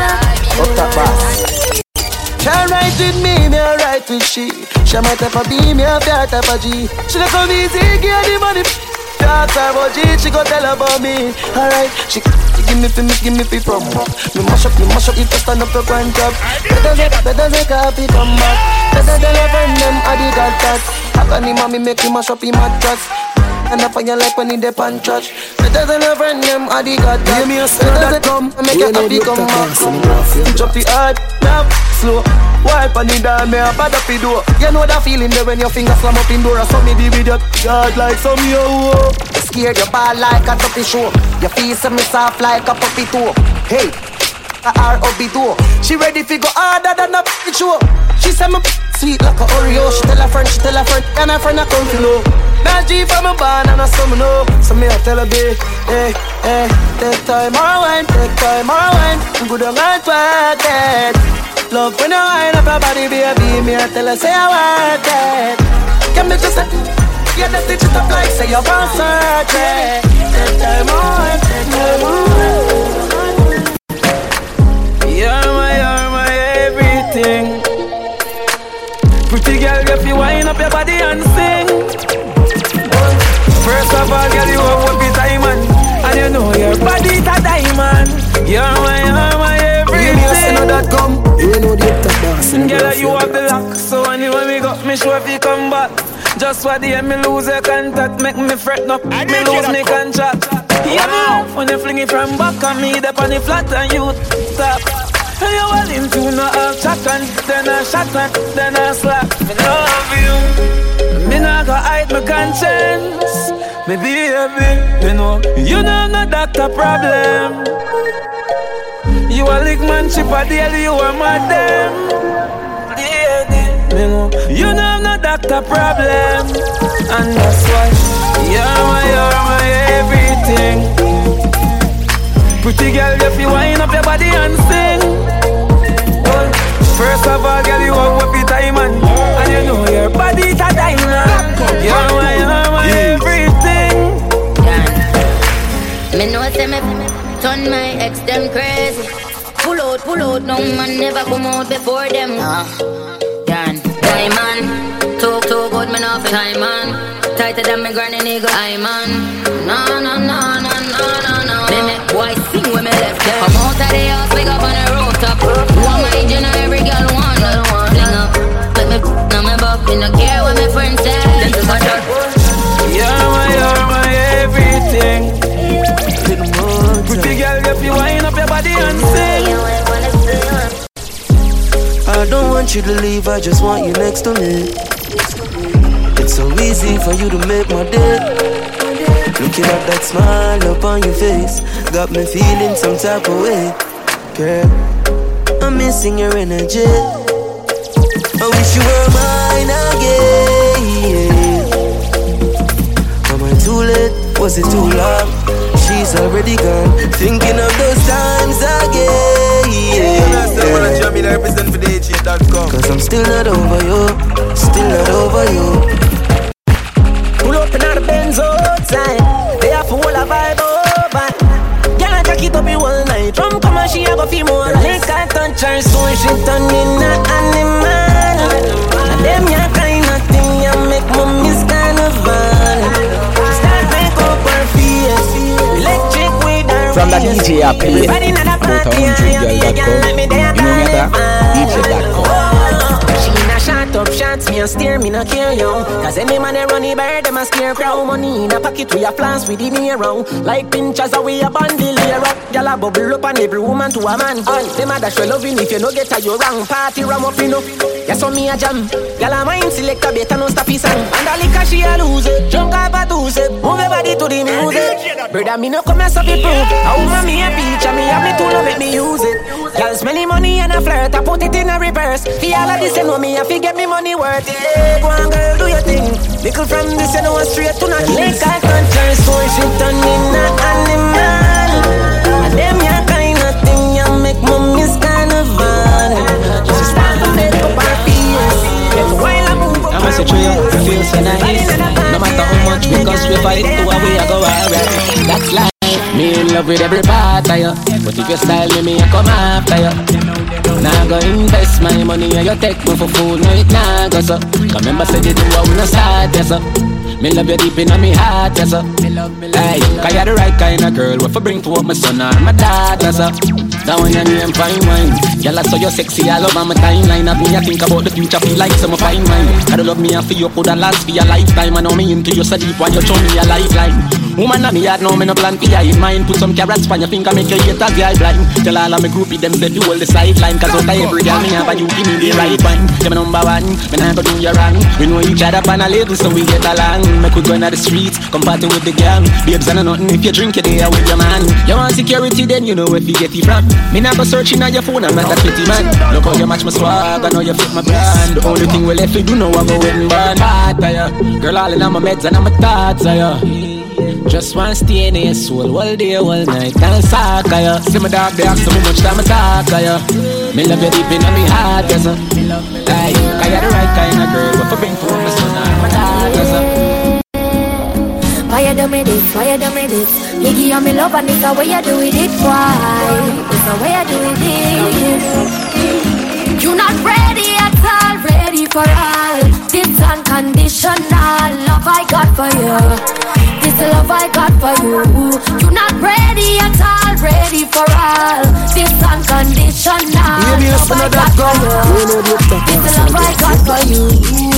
Up that bass. She right with me right with she. She my type of B, me a fair type of G. She like come easy, give the money. Talk about G, she go tell about me. Alright, she give me fi from. Me mash up if you stand up for grand job. Better say copy come back. Better tell your friend them I the god that. How can the mommy make him mash up him mattress? And I find you like when he dey pan church. Better than a friend them I the god that. Give me a spell that come and make you happy come back. Drop the hard, now slow. Wipe on the down, me a bad up the door. You know that feeling there when your finger slam up in door. I saw me the video, God like some yo. Scared your ball like a duppy show. Your face me soft like a puppy toe. Hey, a R.O.B. She ready to go harder than a puppy show. She say me sweet like a Oreo. She tell her friend, and her friend a come to know. Now G from a barn and a summer no. So me a tell her babe, hey, take time or wine, good on my pocket. Love when you wind up your body, baby. Me a tell her say I want it. Can me just yeah, the stitch it up like say you want surgery. Take time or wine, You're my everything. Pretty girl, if you wind up your body and sing. First of all, girl, you have a bit diamond. And you know your body's a diamond. You're my everything. You know that come. You know the top boss. Girl, you have the lock. So anyway, me got me sure if you come back. Just for the end, me lose your contact. Make me fret up, me lose me contract. Yeah, when you fling it from back on me, the on the flat and you stop. And you all into no half chat and then I shot and then I slap. Me love you. Me not gonna hide my conscience. Me baby, you know no doctor problem. You a lick man chip a daily, you a madam. You know no doctor problem. And that's why you're my everything. Pretty girl, if you wind up your body and sing. First of all, girl, you have a bit diamond. And you know your body's a diamond. You're my everything. Me know say me turn my ex them crazy. Pull out, no man never come out before them. Diamond, too good, me not for time, man. Tighter than me granny nigga, I man. No. Me make boy sing when me left them. Come out of the house, wake up on the rooftop. One my dinner, every girl want that. Fling up, let me on my buck. Me no care what my friends say. Then to my shot. You're my everything. Pretty girl, if you wind up your body and sing. I don't want you to leave, I just want you next to me. It's so easy for you to make my day. Looking at that smile up on your face got me feeling some type of way. Girl, I'm missing your energy. I wish you were mine again. Am I too late? Was it too long? She's already gone. Thinking of those times again. Cause I'm still not over you. Still not over you. Pull up in the Benz outside. They have full of vibe over. Girl, I jack it up in one night. Drum come and she a go feel more. Like I touch her soul, she turn in a animal. And them ya kind of thing ya make mommy's kind of fun. Start make up her face. Electric with her. From that DJ I play Photo100girl.com. You know me that? DJ.com. She in a shot me a steer, me no care, yo. Cause any man they run the bird, them a scare crowd. Money in a pocket, we a flans with the near. Like pinchers, we a bandolier up. Y'all a bubble up on every woman to a man. All them a dash well loving if you no get a you wrong. Party ram up, you know. Yes, on me a jam. Y'all a mind select a better no stop his song. And a liquor she a lose it. Junk up a do it. Move your body to the music. Brother, me no come as up the proof. A woman me a feature, me have me tool, no make me use it. Y'all smelly money and a flirt, I put it in a reverse. For all of this, you know me, I fi get me money worth it. Yeah, go on girl, do your thing. Little from this, you know, straight to nothing. Like I can't turn so she turn in a animal. And them ya kind of thing, ya make mommy's carnival. Just want to make up our fears. Get while I move up. I must say to you, it feels so nice. No matter how much, because we fight to where we go alright. That's life. Me in love with every part of you. But if you style me, I come after you. Now go invest my money and you take me for food. No, it nah go so. Cause remember said you do what we no start, yes so. Me love you deep in my heart, yes so. Hey, cause you're the right kind of girl. What for bring to up my son or my daughter, so. That one your name fine wine. Y'all so you're sexy all over my timeline. Of me I think about the future, feel like some fine wine. Gotta love me and for you coulda last for your lifetime. I know me into you so deep while you show me a lifeline. Woman on me heart now me no plan for you in mind. Put some carrots on your finger, make your haters girl blind. Tell all of my groupie them say do all the sideline. Cause out of every girl me have a you give me the right one. You're my number one, me nah go do you wrong. We know each other on a level so we get along. Make we go into the streets, come party with the gang. Babes and nothing if you drink it there with your man. You want security then you know where you get it from. Me nah go searching on your phone, I'm not a pretty man. Look how you match my swag, I know you fit my brand. The only thing we left we do know I go wedding band. Part of you, girl all in on my meds and on my thoughts of you. Just want to stay in your soul all day, all night and suck of you. See my dog, they ask so much time I talk of you. Me love you deep in my heart, yes sir. Like, cause you're the right kind of girl. What for bring for my son or my daughter, sir. Why you do me this? Why you do me this? You give me love and it's the way you do it. Why? It's the way you do it. You're not ready at all, ready for all. This unconditional love I got for you. This love I got for you. You're not ready at all, ready for all. This unconditional love I got for you. This love I got for you.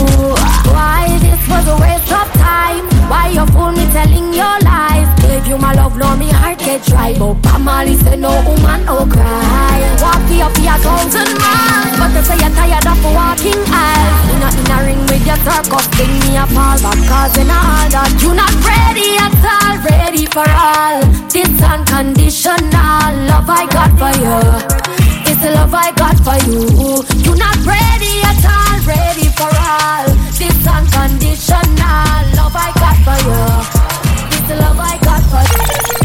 Why this was a waste of time? Why you fool me telling your lies? Gave you my love, now me heart get dry. But Pamali say no woman, no cry. Walk for 1,000 miles, but they say you're tired of walking aisles. In a ring with your circus, bring me a fall back. Cause in all that you're not ready at all, ready for all. This unconditional love I got for you. It's the love I got for you. You're not ready at all, ready for all. This unconditional love I got for you. It's the love I got for you.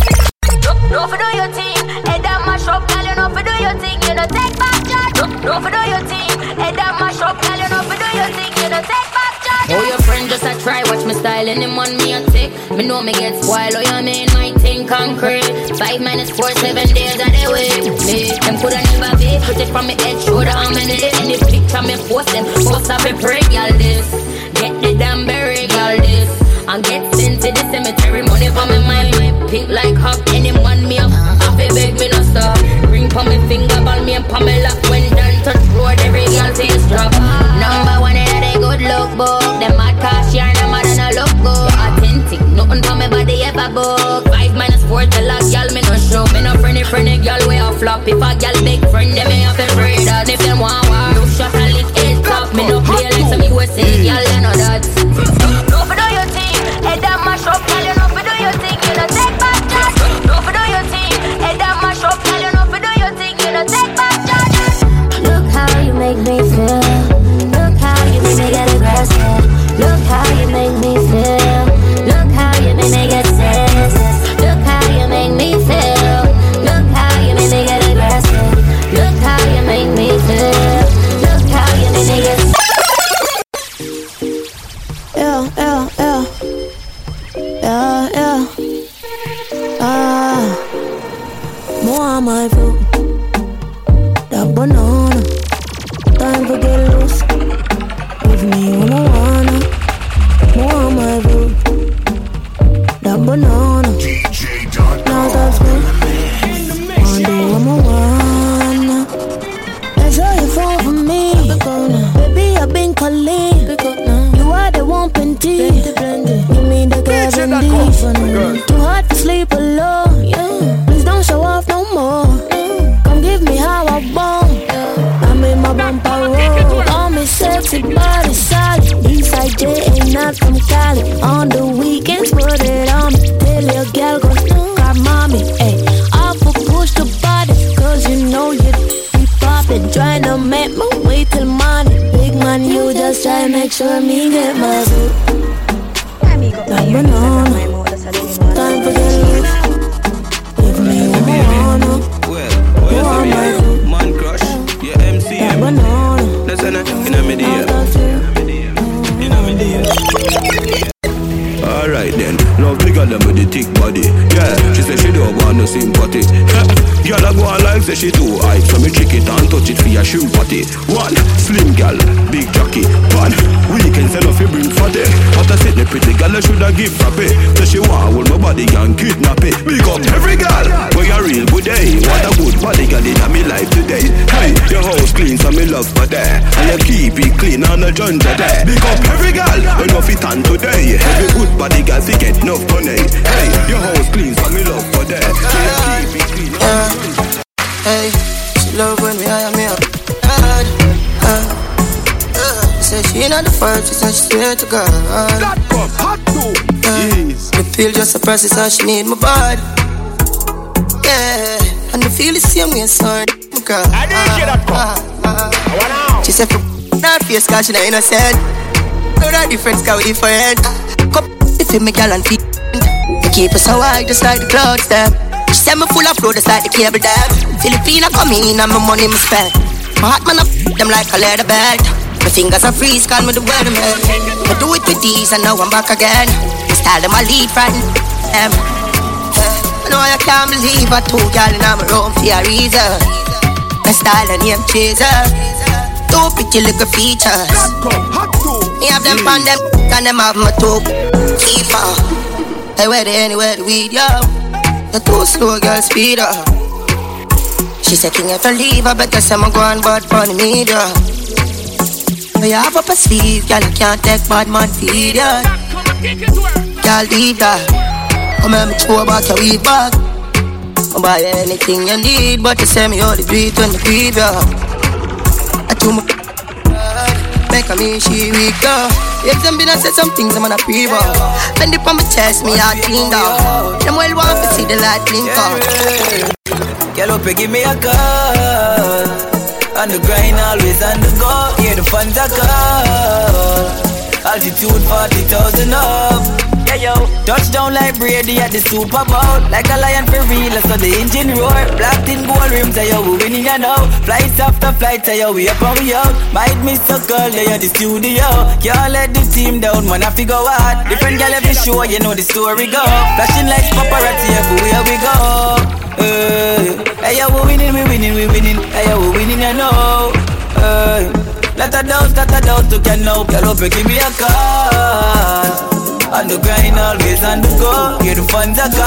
No for do your thing, head that mash up, girl. You know for do your thing, you know take back charge. No for do your thing, head that mash up, girl. You know for do your thing, you know take back charge. Oh, your friend just a try, watch me style and him on me a tick. Me know me get spoiled, oh you mean my thing concrete. 5 minus 4, 7 days of the week. Me, them coulda never be. Put it from me head, shoulder, how many days. Any picture me post them, post up a break, y'all this. Get the damn berry, y'all this. And get sent to the cemetery, money for me mind. Pink like hop, anyone me up. Happy beg me no stop. Ring for me finger, ball me and Pamela. When done touch road, every girl face drop. Number one in a good look book. Them mad cash here, them mad and a look good. Authentic, nothing for me body ever book. 5 minus 4, tell a girl me no show. Me no friendly girl way a flop. If a girl big friend, them me have a afraid that. If them want war, no shot and lick it top. Me no play like some USA girl, they know that. No for do your thing, head that mash up, girl. You know for do your thing, you know take back charge. No for do your thing, head that mash up, girl. You know for do your thing, you know take back charge. Look how you make me feel. Look how you make me get aggressive. Look how you make me feel. Look how you make me get senseless. Look how you make me feel. Look how you make me get aggressive. Look how you make me feel. Look how you make me get. More my food. That banana. Time to get loose. Give me what I wanna. More my food. That banana. Now that's me. Wanna do what I wanna. That's how you fall for me. Baby, I've been calling. Too hard to sleep alone, yeah. Please don't show off no more. Come give me how I want. I'm in my bumper road. All me sexy body solid. Eastside J ain't not from Cali. On the weekends, put it on me. Tell your girl go grab mommy. Ay, I'll push the body, cause you know you be poppin'. Trying to make me wait till morning. Big man, you just try to make sure me get my food. Like banana. Time for the loose. Give me what I wanna. You want my food. Man crush, yeah, MC. Like banana. Listen, in a media. Alright then, love bigger than with the thick body. Yeah, she said she don't want no sympathy. Girl I go on like say she too high, so me trick it and touch it for your shrimp patty. One, slim girl, big jockey. One, weekend sell off you bring fatty. But I said the pretty girl I shoulda give frappe. So she want hold my body and kidnap it. Big up every girl, where you real good day. What a good body girl in me life today. Hey, your house clean so me love for there. And you keep it clean on the junja there. Big up every girl, when you fit on today. Every good body girl fi get enough money. Hey, your house clean so me love for there. So you keep it clean. Hey, she love when we hire me up. Say she not the first, she said she swear to God. The pill just a process and she need my body. Yeah, and the feel the same way, son. God. I didn't get that she said for not face cause she not innocent. No that difference cause we different. Come if you make y'all and feet. You keep us so high just like the clouds them. She said me full of flow just like the cable dam. Filipina come in and my money me spend. My heart man up them like a leather belt. My fingers are freeze call me the weatherman. I do it with these and now I'm back again. The style them I lead from them. I know I can't believe I two girl in my room for a reason. My style and name chaser. Two pretty little features. Me have them on them and them have my two keeper. Hey where they anywhere the weed yo. The too slow girl speed up. She said king if I leave I better say I'm going bad for the media. But you have up a sleeve, girl, you can't take bad man feed ya. Girl, leave that. Come here, me throw back your weed back. I'll buy anything you need, but you say me all the beat when the breathe ya. I do my make a me she weak up. If them been I said some things I'm on a pre-roll. Bend it on my chest, me heart cleaned out. Them well want to see the light blink out. Girl, up give me a call. On the grind, always on the go. Yeah, the funds are call. Altitude 40,000 up. Yeah, yo. Touchdown like Brady at the Super Bowl. Like a lion for real, I saw the engine roar. Blacked in gold rims, yo, we winning you know. Flights after flights, yo, we up and we out. Might miss a girl, they at the studio. Can't let the team down, man, have to go out. Different girl every show, you know the story go. Flashing lights, paparazzi, everywhere we go. Hey, yo, we winning, we winning, we winning. Hey, yo, we winning, you know. Let her down, to can know. Girl, up, give me a call. On the grind, always on the go. Yeah, the funds are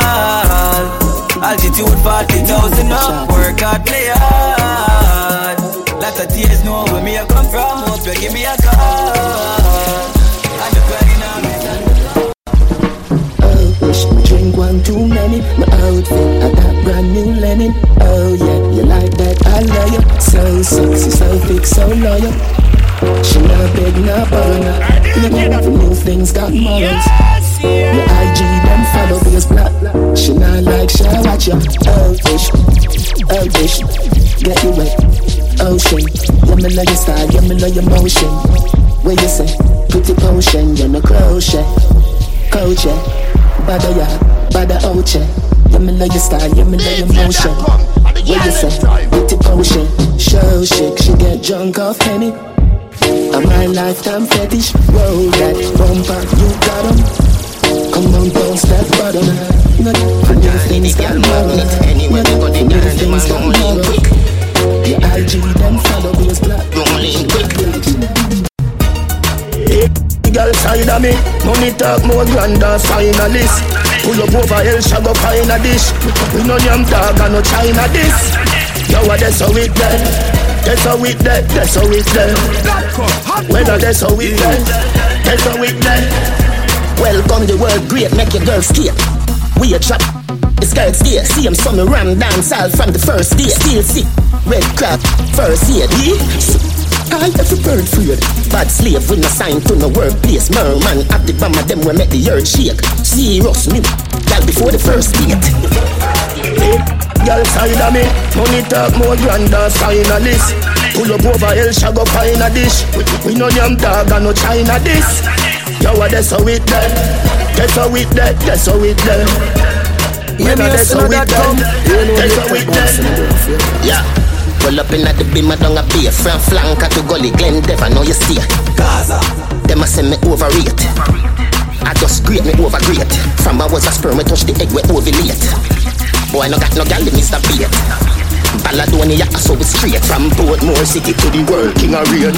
call. Altitude 40,000 up. Work hard, play hard. Let the tears know where me I come from. Hope you give me a call. On the grind, always on the go. Oh, wish me drink one too many. My outfit, I got brand new linen. Oh yeah, you like that, I love you. So sexy, so thick, so loyal. She not beg, not borrow. You know the new things got morals. Your IG them follow because black. She not like she watch you. Oh fish, get you wet. Ocean, yeah me love your style, yeah me love your motion. Where you say, pretty potion, you no crochet. Coach ya, bada ya, bada oche. Yeah me love your style, yeah me love your motion. Where you say, pretty potion. Show shake, she get drunk off Henny. A my lifetime fetish. Roll that bumper, you got 'em. Come on, don't step bottom. For new things got morals. For new things got morals. Your IG them follow because black. Girl side of me, money talk more grand than finalist. Pull up over hell, shall go find a dish. We no yam dog and no China this. Yo, what that's how it there. That's how it there, that's how it there. Whether that's how it there, that's how it there. Welcome the world great, make your girl skate. We a trap, the skirt stay. See him some ram dance all from the first day. Still sick, red crab, first aid. I every bird afraid. Bad slave with no sign to no workplace. Merman at the bottom of them will make the earth shake. Serious me, girl before the first date. Girl side of me, money talk more grand than finalist. Pull up over El Shago find a dish. We no yam dog and no China this. Yo, that's how it done. That's how it done. That's how it done. You know that's how it done. That's how it done. Yeah. Pull up in at the beam, I don't a beer. From Flanker to Gully, Glen Dever, know you see. Gaza. Them a send me overrate. I just grate me over great. From I was a sperm, I touch the egg, we ovulate. Boy, no got no gal, Mr. Bait. Balladonia, so we straight. From Portmore City to the world, King of Rain.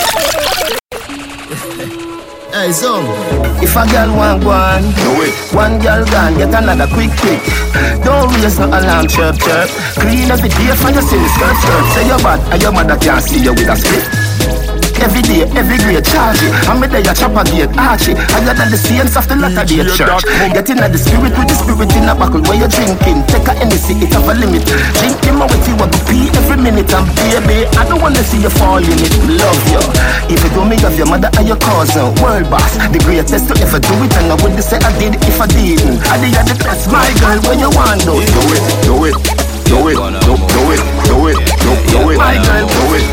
Hey, so if a girl want one, do it. One girl gone, get another quick. Don't raise no alarm, chirp. Clean every day for your silly skirt. Say you're bad, and your mother can't see you with a split. Every day, every grade, charge it. I'm there, you chop a gate, archie. Higher than the saints of the latter day church. Get in at the spirit with the spirit in a buckle where you're drinking. Take a Hennessy, it have a limit. Drink him with you, I go pee every minute. And baby, I don't wanna see you fall in it. Love you. If you do me of your mother and your cousin, world boss, the greatest to ever do it. And I wouldn't say I did if I didn't. I did the best, my girl, when you want to. Do it. Do it, my girl, do it. My girl,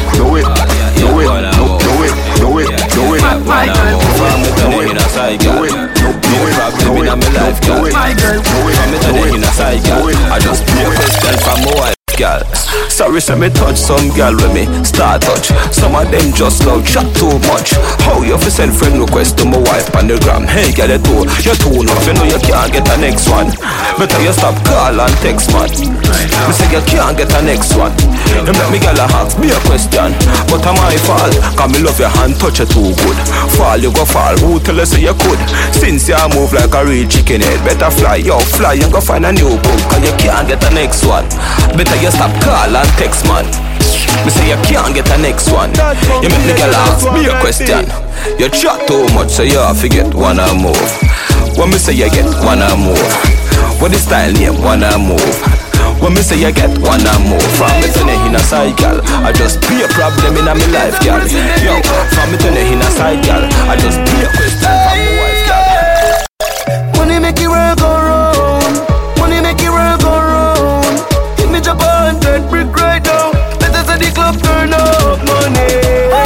I just be a question from my wife, girl. Sorry, say me touch some girl with me start touch. Some of them just love chat too much. How you fi send friend request to my wife on the gram? Hey, girl, you're too enough, you know you can't get a next one. Better you stop call and text, man. Me say you can't get a next one. You make me girl ask me a question, but am I fall? Cause me love your hand, touch you too good. Fall, you go fall, who tell you say you could? Since you move like a real chicken head, better fly, yo, fly and go find a new book. Cause you can't get a next one. Better you stop call and text, man. Me say you can't get a next one. You make me girl ask me a question. You chat too much, so you have to get one a move. When me say you get one a move, what the style name one a move? When me say you get one a move, from me to in a cycle, I just be a problem in a me life, girl. Yo, from me to in a cycle, I just be a question from my wife, girl. Money make you world go round. Money make you world go round. Give me job 100 brick right now. Better say the club turn up. Money.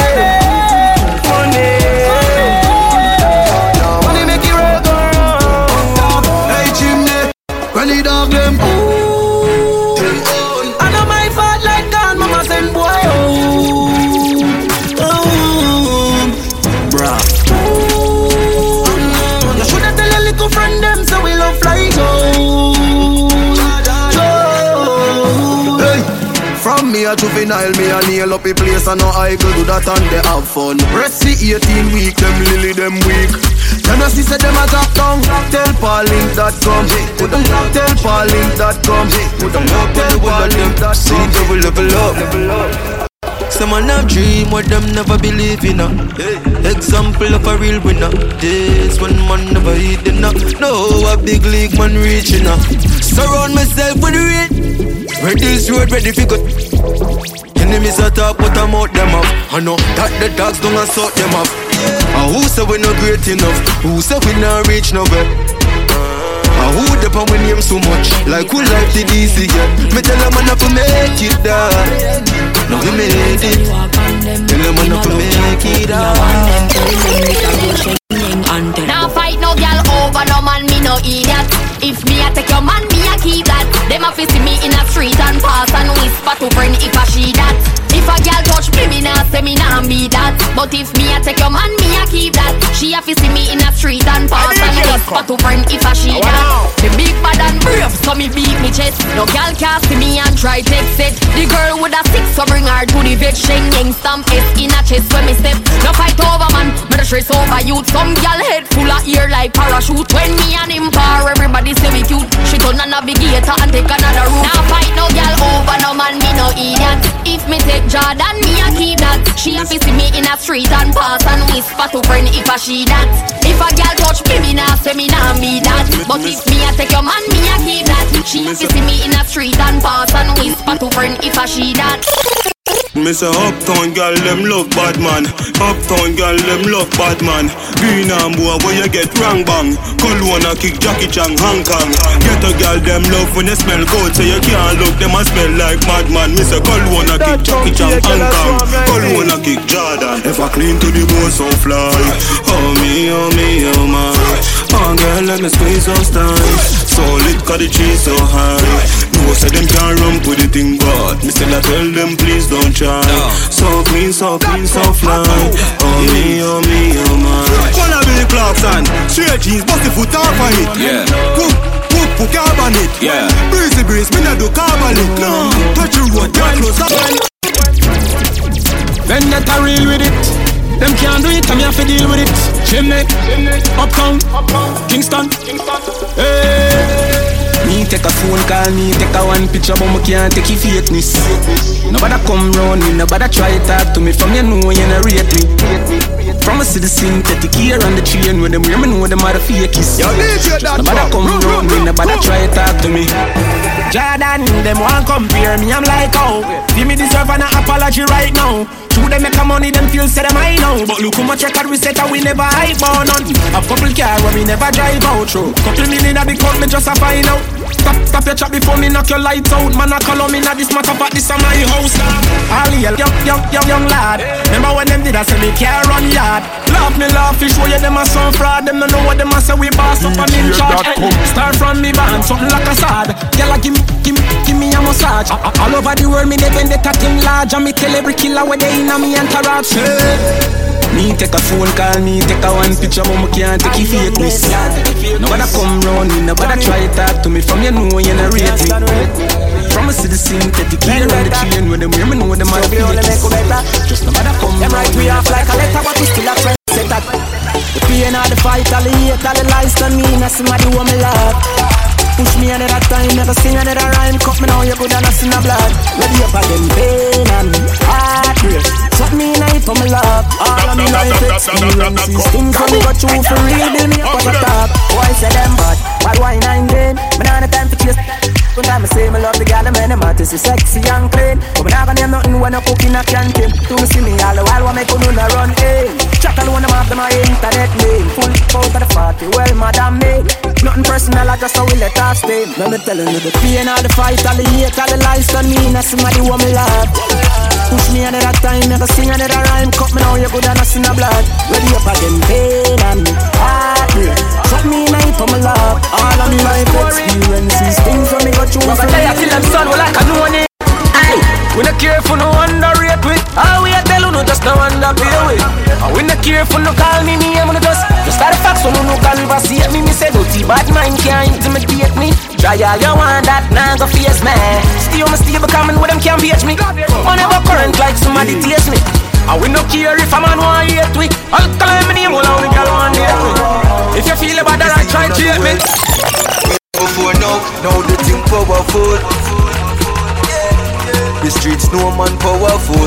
Money make you world go round. Hey Jimmy, when it dog them. I know my fault like God, mama send boy home. Bruh. You shoulda tell a little friend them so we love fly go. Hey, from me a juvenile, me a nail up a place and no I go do that and they have fun. Rest the 18 week, them lily them weak. You know see say them a drop down. Tell Pauline.com. Tell Pauline.com. Tell Pauline.com. See double level up. Some man have dream what them never believe in. Example of a real winner. This one man never eat enough. No, a big league man reaching up. Surround myself with the rain. Ready this road, ready for good. Enemies attack, but I'm out them off. I know that the dogs don't sort them off. Who say we not great enough? Who say we not reach nowhere? Who depend on name so much? Like who life did easy get? Me tell them man to make it down. No we made it. Tell them man to make it down. Now fight no girl over no man, me no idiot. If me a take your man, me a keep that. Them a fi see me in a street and pass and whisper to friend if I she that. If a girl touch me, me nah say me nah be that. But if me a take your man, me a keep that. She a fi see me in a street and pass and whisper to friend if I she that. The big bad and brave, so me beat me chest. No girl can see me and try text it. The girl with a stick, so bring her to the vet. Sheng yang stamp S in a chest when me step. No fight over man, me the stress over youth. Some girl head full of ear like parachute. When me and him par, everybody say we cute. She turn a navigator and take another route. Now fight no girl over no man, me no idiot. If me take Jordan, me a keep that. She a see me in a street and pass and whisper to friend if I she that. If a girl touch me nah say me nah be that. But if me a take your man, me a keep that. She a see me in a street and pass and whisper to friend if I she that. Me say uptown girl them love bad man. Uptown girl them love bad man. Green and boy where you get wrong bang. Cool wanna kick Jackie Chan Hong Kong. Get a girl them love when they smell good, so you can't look them and smell like madman. Me say cool wanna kick Jackie Chan Hong Kong. Cool wanna kick Jordan. If I clean to the bone so fly. Oh me, oh me, oh my. Oh girl let me squeeze so tight. So lit 'cause the cheese so high. No say them can't run with the thing, but me still I tell them please don't try. So clean, so clean, so fly. Oh me, oh me, oh my. Wanna be Clarkson, straight jeans, bust the foot off of it. Yeah. Whoop, whoop, put carbon it. Yeah. Breezy breeze, me not do carbon it. No. Touch the road, get close up. Then that I real with it. Them can't do it, I'm here to deal with it. Chimney, Uptown, Kingston. Hey. Me take a phone call, me take a one picture, but me can't take your fakeness. Nobody come round me, nobody try to talk to me. From you know you not rate me. From a see the synthetic here on the train, when them hear me know them are the fakies. Nobody come round me, nobody try to talk to me. Jordan, them want compare me, I'm like, oh, give me deserve an apology right now. True, they make a money, them feel say them I know. But look how much record we set and we never hype on none. A couple car where we never drive out through. Couple million at the court, me just a find out. Stop your chat before me knock your lights out. Man, I call on me now this matter, but this is my house. All young lad. Remember when them did I say me can't run yard. Laugh me laugh, fish show you them a some fraud. Them don't know what them a say, we boss up and in charge. Start from me band, something like a sword. Girl, give me a massage. All over the world, me they bend the thing large. And me tell every killer where they in a me entourage. Me take a phone call, me take a one picture, but me can't take your fakeness. Nobody come round me, nobody try to talk to me. From you know you not rate me. From a see the synthetic here on the train, when them hear me know them are the fakies. Just nobody come round me. Them right we off like a letter, but we still a friend. Set that. The pain of the fight, all the hate, all the lies on me. Now somebody who me love. Push me another time, never sing another rhyme. Cut me now, you good and I see no blood. Ready up at them pain and heartbreak. Shut me night for my love. All of me life experiences. Things when me go through for real, build me up at the top. Boy say them bad, bad wine and gain. Me not the time to chase. One time I say me love the girl, the man, the man, is sexy and clean. But me not gonna name nothing when I cook in a canteen. To me see me all the while, what make you know run in. Check alone, I'm after my internet name. Full out of the party, well, madam me. Nothing personal, I just how we let her stay. Let me telling you the pain, all the fight, all the hate, all the lies on me. Now somebody who me love. Push me another time, never sing another rhyme. Cut me now, you good and I see no blood. Ready up again, pain and heartbreak. Shut me night for my love. All of me life experiences, things when me go through. But I kill them son, we like a new one. Aye, we not careful, no underrate we. All we a tell you, no just no underpay we. And we not careful, no call me name, no just start the facts, so no conversate me. Me say dirty bad mind can't intimidate me. Try all you want that, now go face me. Stay on my stable, coming with them can't beat me. On ever current like somebody taste me. And we no care if a man want hate we. I'll call me name, all the girl want hate me. If you feel about that, I try to hate me. Before now the thing powerful. The streets no man powerful.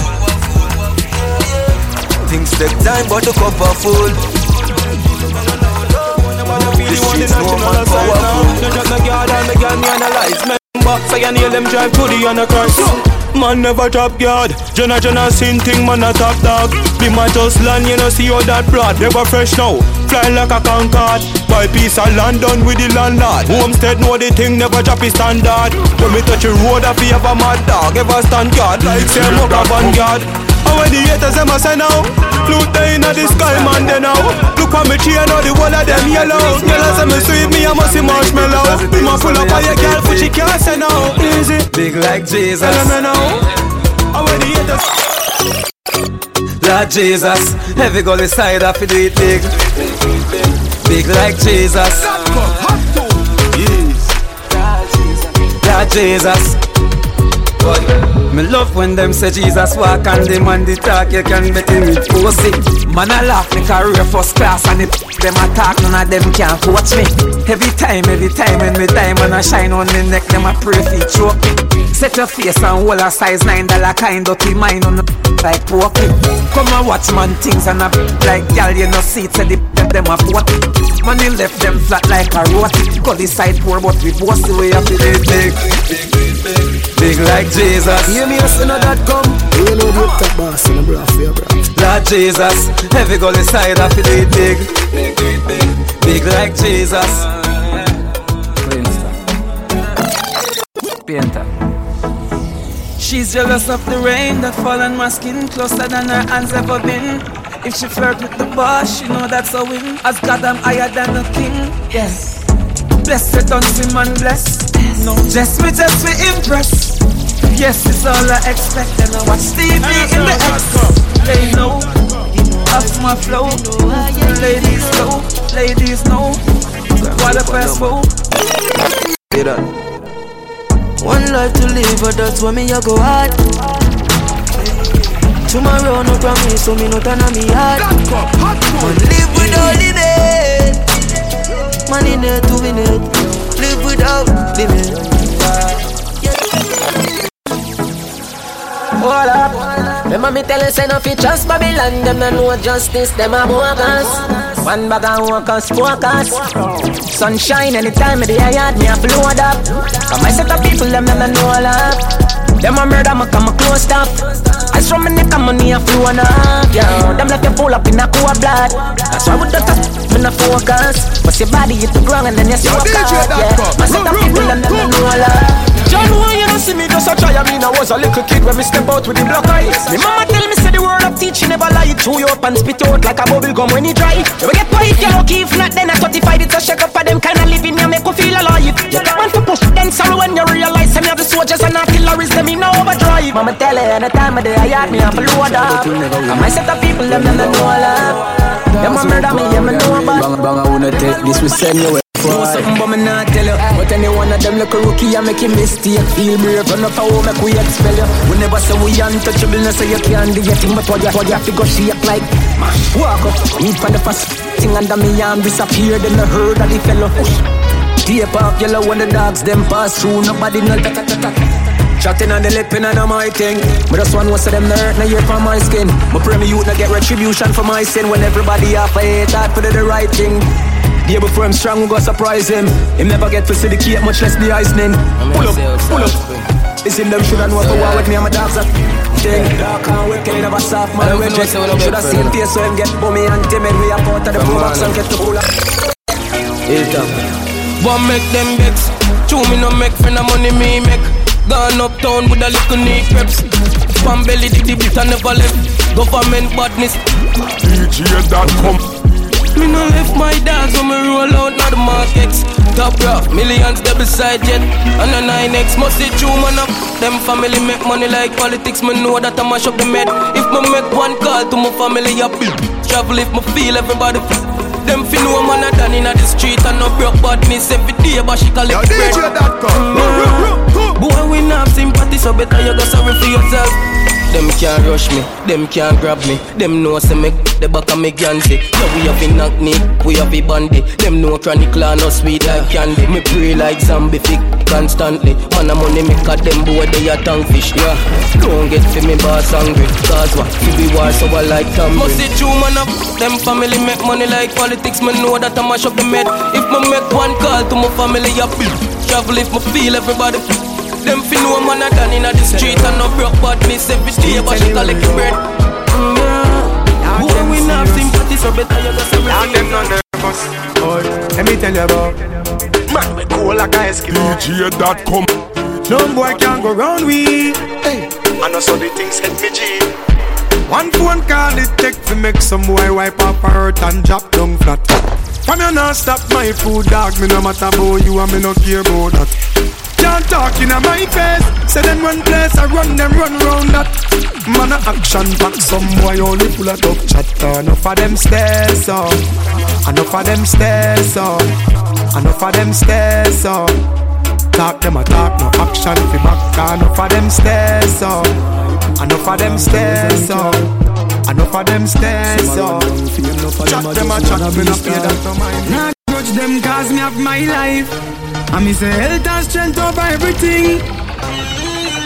Things take time but the cup are full. The streets no man powerful. No just no guard and the girl me analyze. Box I can hear them drive to the undercurse. Man never drop guard. Jenna sin thing, man a top dog. Be my just land, you know see how that blood. Never fresh now, fly like a Concorde. Buy piece of land done with the landlord. Homestead know the thing, never drop his standard. When me touch a road, I feel a mad dog. Ever stand guard, like say more avant-garde. And when the haters them a say now, look they inna the sky man they now. Look on me chain now the whole of them yellow. Girl I say me sweet me I must see marshmallow. Me ma pull up on your girl for she can't say now. Easy, big like Jesus. Tell me now. And when the haters Lord Jesus, every girl inside have to do it big. Big like Jesus. Lord Jesus. Me love when them say Jesus walk and them and the talk you can bet him with pussy. Man I laugh me career first class and if them attack none of them can coach me. Every time when me time and I shine on me neck them a pray for choke me. Set your face and hold a size $9 kind dirty mind on like poker. Come and watch man things and a like y'all you know see it say them a what. Man you left them flat like a roti. Cut the side poor but we boss the way up to the big like Jesus. Hear me a sinner that come. You know the top boss in the bra for your bra. Lord Jesus, heavy go the side of the big like Jesus. Painter. She's jealous of the rain that fall on my skin, closer than her hands ever been. If she flirt with the boss, she know that's a win. As God, I'm higher than a king. Yes. Blessed don't swim and bless. No, just me impress. Yes, it's all I expect. And I watch TV in the X. They know, off my flow. Ladies know, ladies know. What a fast move. Get up. One life to live, but that's why me I go hard. Tomorrow no promise, so me no turn on me hard. Man live without limit. Man in it to win it. Live without limit. Hold up. Remember me tell you say no fi trust Babylon. Them no know justice, them a bogus. One bag of workers, focus. Sunshine anytime of the yard, me a blow up. Come I set up people, them no know a lot. Them a murder, me come a close up. I from my neck and money a flow up. Yeah, them left you full up in a cool blood. That's why with the top, me no focus. But your body hit the ground and then you smoke out. Yeah, I set up people, them no know a lot. John, why you don't see me just a try? I mean, I was a little kid when me step out with the black eyes. Me mama tell me say the word of teaching never lie. Chew you up and spit out like a bubble gum when you dry. You get quiet, you're lucky. If not, then at 35 it's a shake up for them kind of living. You make you feel alive. You take one to push, then sorrow when you realize some of the soldiers and artillery them in overdrive. Mama tell her any time of day I had me a load up. I might set up people them know a lot. Them a murder me, you know about. Bang, I wanna take this, we send you away. Know something but me not tell you. But any one of them look a rookie and make a mistake. Feel brave, run up a home, make we expel you. We never say we untouchable, no say you can't do your thing. But what you have to go shake like walk up, eat for the first thing under me arm disappear. Then the herd of the fellow tape off yellow when the dogs them pass through. Nobody know chatting on the lip and on my thing. But just one was of them no hurt, no year from my skin. My pray me youth no get retribution for my sin. When everybody half a hate, I put it the right thing. Yeah, before him strong, we go surprise him. Him never get to see the cake, much less the icing. Pull up. It's him them shoulda know for war with me and my dogs that thing. Dark and wicked, never soft man reject. Shoulda seen face so him get bummy and timid. We are part of the pro box and get to pull up. One make them vex. Two me no make friend of money me make. Gone uptown with a little knee preps. One belly did the bit and never left. Government badness. DJ.com. Me no left my dogs when me roll out now the markets. Top rough, millions they beside jet. And a 9X must see true man up. Them family make money like politics. Me know that I mash up the med. If me make one call to my family up, travel if me feel everybody. Them fi know man a done inna the street and no broke badness every day, but she collect bread. Boy we not have sympathy, so better you go sorry for yourself. Them can't rush me, them can't grab me. Them know say me the back of me Gansy. So we have been knock me, we have been bandy. Them know chronic law no sweet like candy. Me pray like zombie fig constantly. Man a money make a them boy they a tongue fish. Yeah, don't get for me boss angry. Cause what, if we war so I like tambourine. Must see true man up, them family make money like politics. Me know that I mash up the med. If me make one call to my family up, travel if me feel everybody. Them fi know man a done inna the street and no broke badness every day, but she collect your bread. Boy we not have sympathy, so better you go say we them no nervous. Let me tell you about man, we cool like a Eskimo. DJ.com. No boy can go round we. Hey, I know so the things hit me G. One phone call it take to make some boy wipe up her hurt and drop down flat. When you not stop my food dog, me no matter about you and me no care about that. Can't talk in my face. Say them run place, I run them run round that. Man a action back, some boy only full of tough chatter. Enough of them stairs up, enough of them stairs up, enough of them stairs up. Talk them a talk, no action fi back. Enough of them stairs up, enough of them stairs up, enough of them stairs up. Chat them a chat, me no pay that to mind. Nah grudge them cause me have my life. And me say health and strength over everything.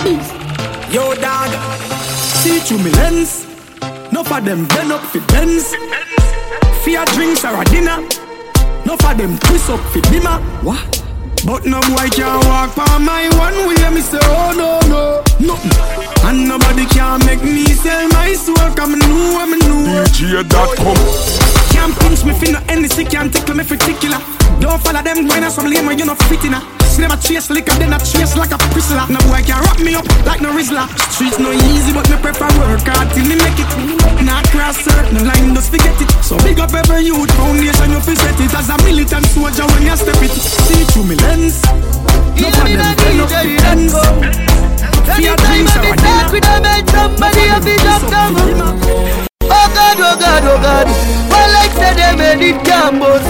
Yo, dog, see through me lens. No for them bend up for Benz. Fear drinks or a dinner. No for them twist up for dimmer. What? But no boy can walk on my one way. Me say oh no, nothing. And nobody can make me sell my soul. Cause me know DJ.com. Can't pinch me finna anything. Can't tickle me for particular. Don't follow them when some lame when you not fit in. See them a chase liquor, then a chase like a prisoner. No boy can wrap me up like no Rizzler. Streets no easy, but me prefer work hard till me make it. Not cross certain line, just forget it. So big up every youth foundation, you fi set it. As a militant soldier when you step it. See through me lens. No for them bend up the ends. Fear dreams are a dinner. Somebody have to drop down. Oh God, oh God, oh God. Well, like said, they made it campus.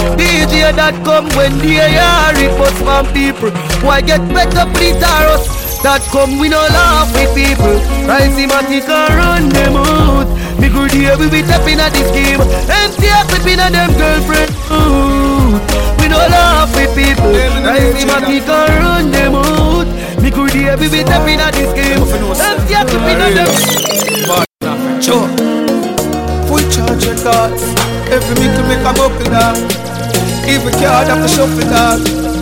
DJ.com when they are it was from people. Why get better, please are us. That come we no laugh with people. Rhymatic and run them out. Me good here we be tapping at this game. Empty up flipping at them girlfriend. We no laugh with people. Rhymatic and run them out. Me good here we be tapping at this game. Empty up flipping at them. Sure. Full charge your thoughts. Every week to make a buckle down. Even card have to shuffle that.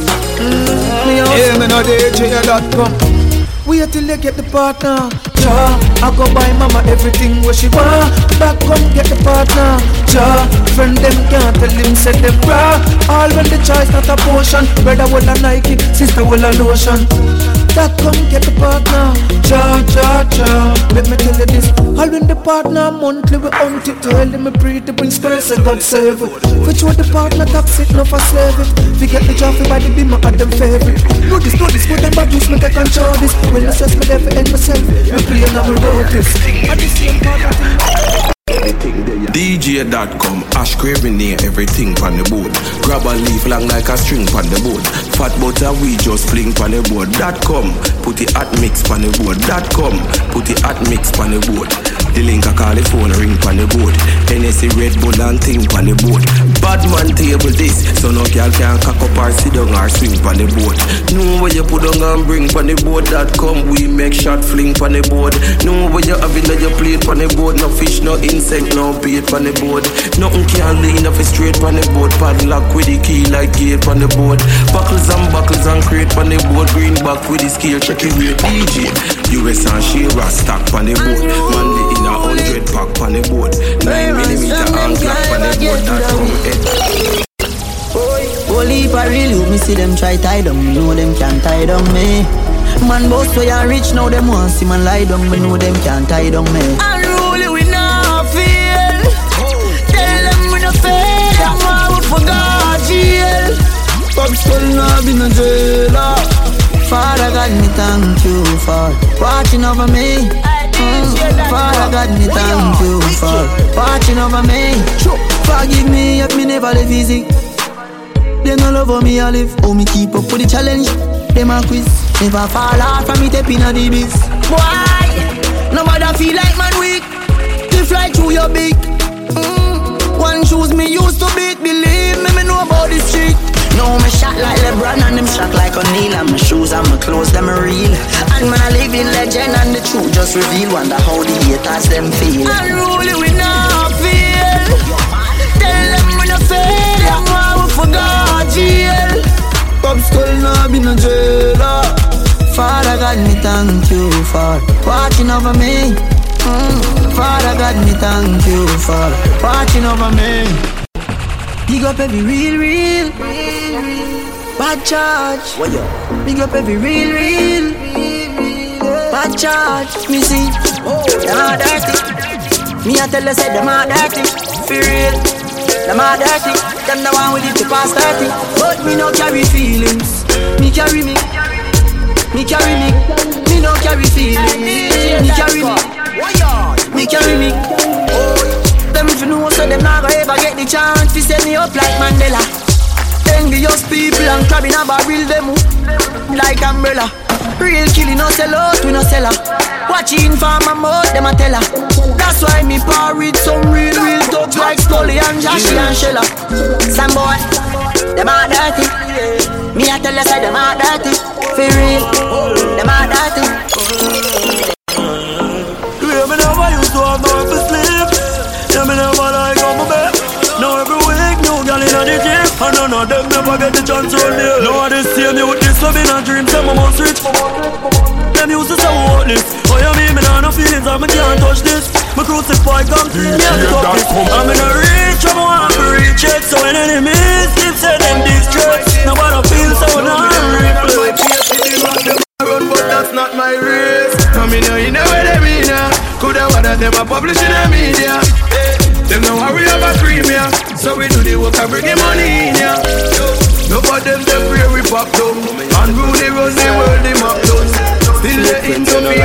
Yeah, me know DJ.com. Wait till they get the partner. Ja, I go buy mama everything where she want. Back come get the partner. Ja, friend them can't tell him say them bra. All when the choice not a potion. Brother will a Nike, sister will a lotion. That come get the partner. Ja, ja, ja. Let me tell you this. All when the partner monthly we hunt it. Tell them me pray to bring space and God save it. Which one the partner toxic, no for save it. We get the job by the beamer at them favorite. Know this, put them bad use me take control this. When I stress me never end myself. Me play on my road this. At the same part of DJ.com, Ash craving near everything pan the board. Grab a leaf long like a string pan the board. Fat butter we just fling pan the board. .com, put the hot mix pan the board. .com, put the hot mix pan the board. The link a call the phone ring pan the board. NSC Red Bull and thing pan the board. Bad man table this, so no girl can cock up or sit down or swing pan the board. Know where you put on and bring pan the board. .com, we make shot fling pan the board. Know where you have in your plate pan the board. No fish, no insect, no bait pan the board. Nothing can lean off it straight pan the board. Padlock with the key like gate pan the board. Buckles and crate pan the board. Greenback with the scale, check it with DJ. US and Shearer stock pan the board. Monday in a 100 pack pan the board. 9mm and Glock pan the board. That come head. Holy for real, me see them try tie down. Me know them can't tie down me. Man boss so ya rich now them want see man lie down. Me know them can't tie down me. Unruly we not feel. Tell them we no fail. Them want we forgot jail. Pop skull now be no jailer. Father God me thank you for watching over me. Father God me thank you for watching over me. Forgive me if me never live easy. They no love how me I live. How me keep up with the challenge. Them a quiz. Never fall off from me tapping on the biz. Why? Nobody feel like man weak. You fly through your beak. One shoes me used to beat. Believe me know about this street. No, me shot like LeBron and them shot like O'Neal. And my shoes and my clothes, them are real. And man, I live in legend and the truth just reveal. Wonder how the haters them feel. Unruly we not feel. Tell them we no fail. Them why we forgot jail. Pop skull now be no jailer. Father God me thank you for watching over me. Father God me thank you for watching over me. Big up every real bad charge. Big up every real bad charge. Me see, them are dirty. Me a tell you say them are dirty. For real, them are dirty. Them the one with it to pass 30. But me no carry feelings. Me carry me. Me no carry feelings. Me carry me. Me carry me. Them if you know so them not gonna ever get the chance to set me up like Mandela. Envious people and crab in a barrel them like umbrella. Real killing no sell out, we no sell her. Watching for my mouth, them a tell her. That's why me par with some real thugs like Scully and Joshy and Shella. Some boy, them are dirty. Me a tell us them are dirty. For real, them are dirty. Yeah, me never used to have no for sleep. Yeah, me never like on my bed. Now every week, new girl in the gym, and none of them never get the chance to live. Now they see me with this love in a dream, say I'm must reach. Them used to say what this. Oh, you mean me nah no feelings, I can't touch this. My crucify come to me and talk this. I'm in a reach, I'm want to reach it. So when enemies keep saying them distress, nobody feel so now replay. Run, but that's not my race. I mean, you know where they mean, coulda one of them a publish in the media. Them know how we have a premium, so we do the work and bring the money in, yeah. No for them pray we pop down, and rule the run the world the map down. Still they into me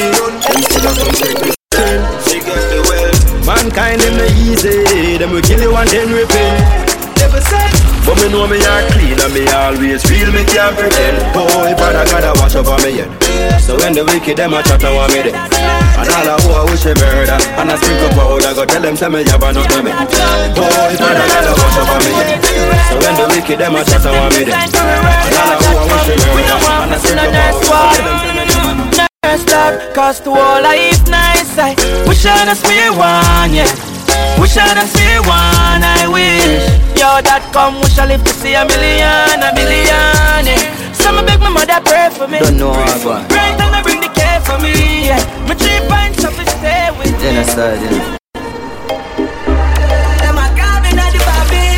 she got the wealth. Mankind in the easy, them we kill you and then repent. Never said, but me know me are clean and me always feel me can't pretend. Boy, brother gotta watch over me head. So when the wicked them a chat I want me there. And all I who I wish a murder, and I sprinkle powder, go tell them say me have a nut to me. Boy, brother gotta watch over me head. So when the wicked them a chat I want me there. And all I who I wish a murder, and I sprinkle powder, tell them say me have a nut to me. Cause to all life nice, I wish I just me one, yeah. Wish I just me one, I wish. Yo, that come, wish I live to see a million, yeah. Some beg my mother pray for me. Don't know how I Right and I bring the care for me, yeah. My 3 pints up to stay with me. Genocide, yeah. Them a carving at the Babel.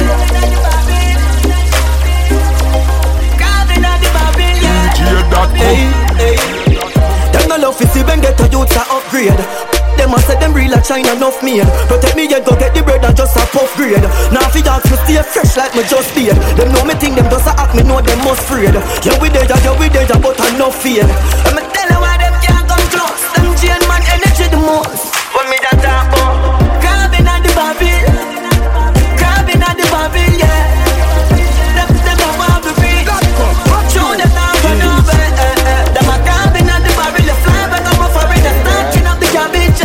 Carving at the Babel, yeah. Hey. Them no love to see when get a youth to upgrade. Them a say them real like China enough made. Protect me and go get the bread and just a puff grade. Now if you ask me stay fresh like me just beard. Them know me think them just a act me know them must afraid. Yeah we there, but enough fear. I'ma tell you why them can't come close. Them chain man energy the most. When me that talk about carving at the Babel. Carving at the Babel, yeah. Them a want to be. Show them now for no bed. Them a carving at the Babel. The fly back up for it. They're starting up the cabbage.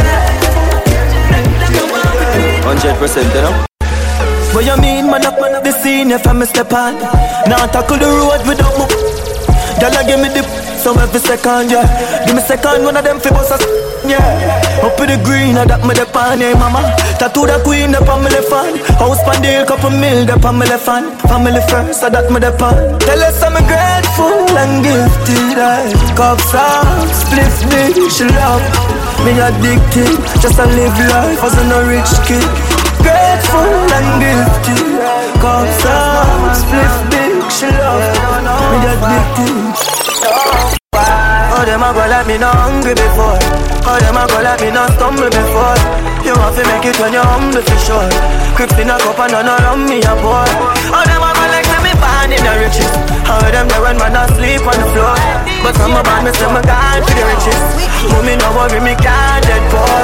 100%, you know. What you mean, man up the scene if I'm a step on. Now tackle the road without me. Girl, give me the so every second, yeah. Give me second, one of them fi bust a yeah. Up with the green, I that me the pan, hey mama. Tattoo the queen, the on me left hand. House pan deal, couple mil, the on me left hand. Family first, I that me the pan. Tell us I'm grateful and gifted, I cups up, split bitch, love. Me addicted, just to live life as a rich kid. Grateful and gifted, cups up, split bitch, love. Me addicted. Oh, them a go like me not hungry before. Oh, them a go like me not stumble before. You have to make it when you're humble for sure. Crips in a cup and none around me a pour. Oh, them a go like me born in the riches. How them there when man asleep on the floor. But some a band me say me gone for the riches. Mommy no worry me can't dead poor.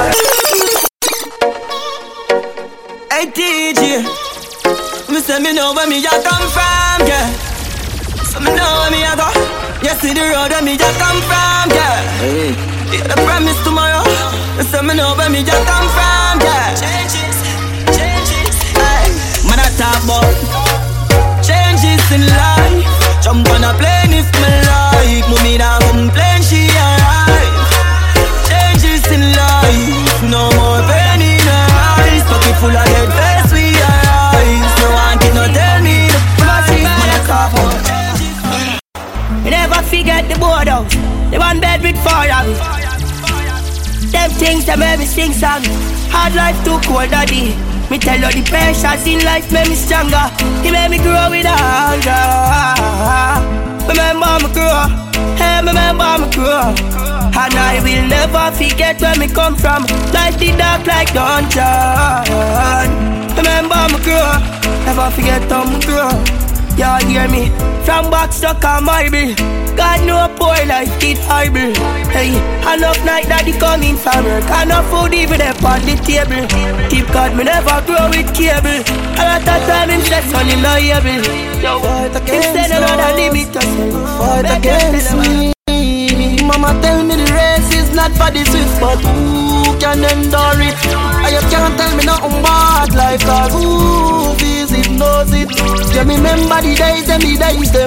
Hey DJ, me say me know where me a come from, yeah. So me know where me a go. You see the road where me just come from, yeah. Hey. Yeah, the promise tomorrow. So me know where me just come from, yeah. Changes. Hey. Man I talk about changes in life. Jump on a plane if me like. Mommy not complain, she alright. Changes in life. No more pain in her eyes. Pocket full of dead face, we arise. No one can not tell me the price. Man I talk about. You never forget the boardhouse, the 1 bed with 4 of it. Them things that made me sing song. Hard life too cold, daddy. Me tell you the pressures in life made me stronger. He made me grow with hunger. Remember me grow, hey, remember me grow. And I will never forget where me come from. Life the dark like dungeon. Remember me grow, never forget how me grow. Y'all hear me? From back stuck on Bible. God know poor life it horrible. Hey, enough night daddy coming from work. Enough food even up on the table. Keep God me never grow with cable. A lot of time him stress on him not able. Him said another limit to fight against me. Mama tell me the race is not for the swift, but who can endure it? And you can't tell me nothing about life, cause who feels it knows it. You remember the days them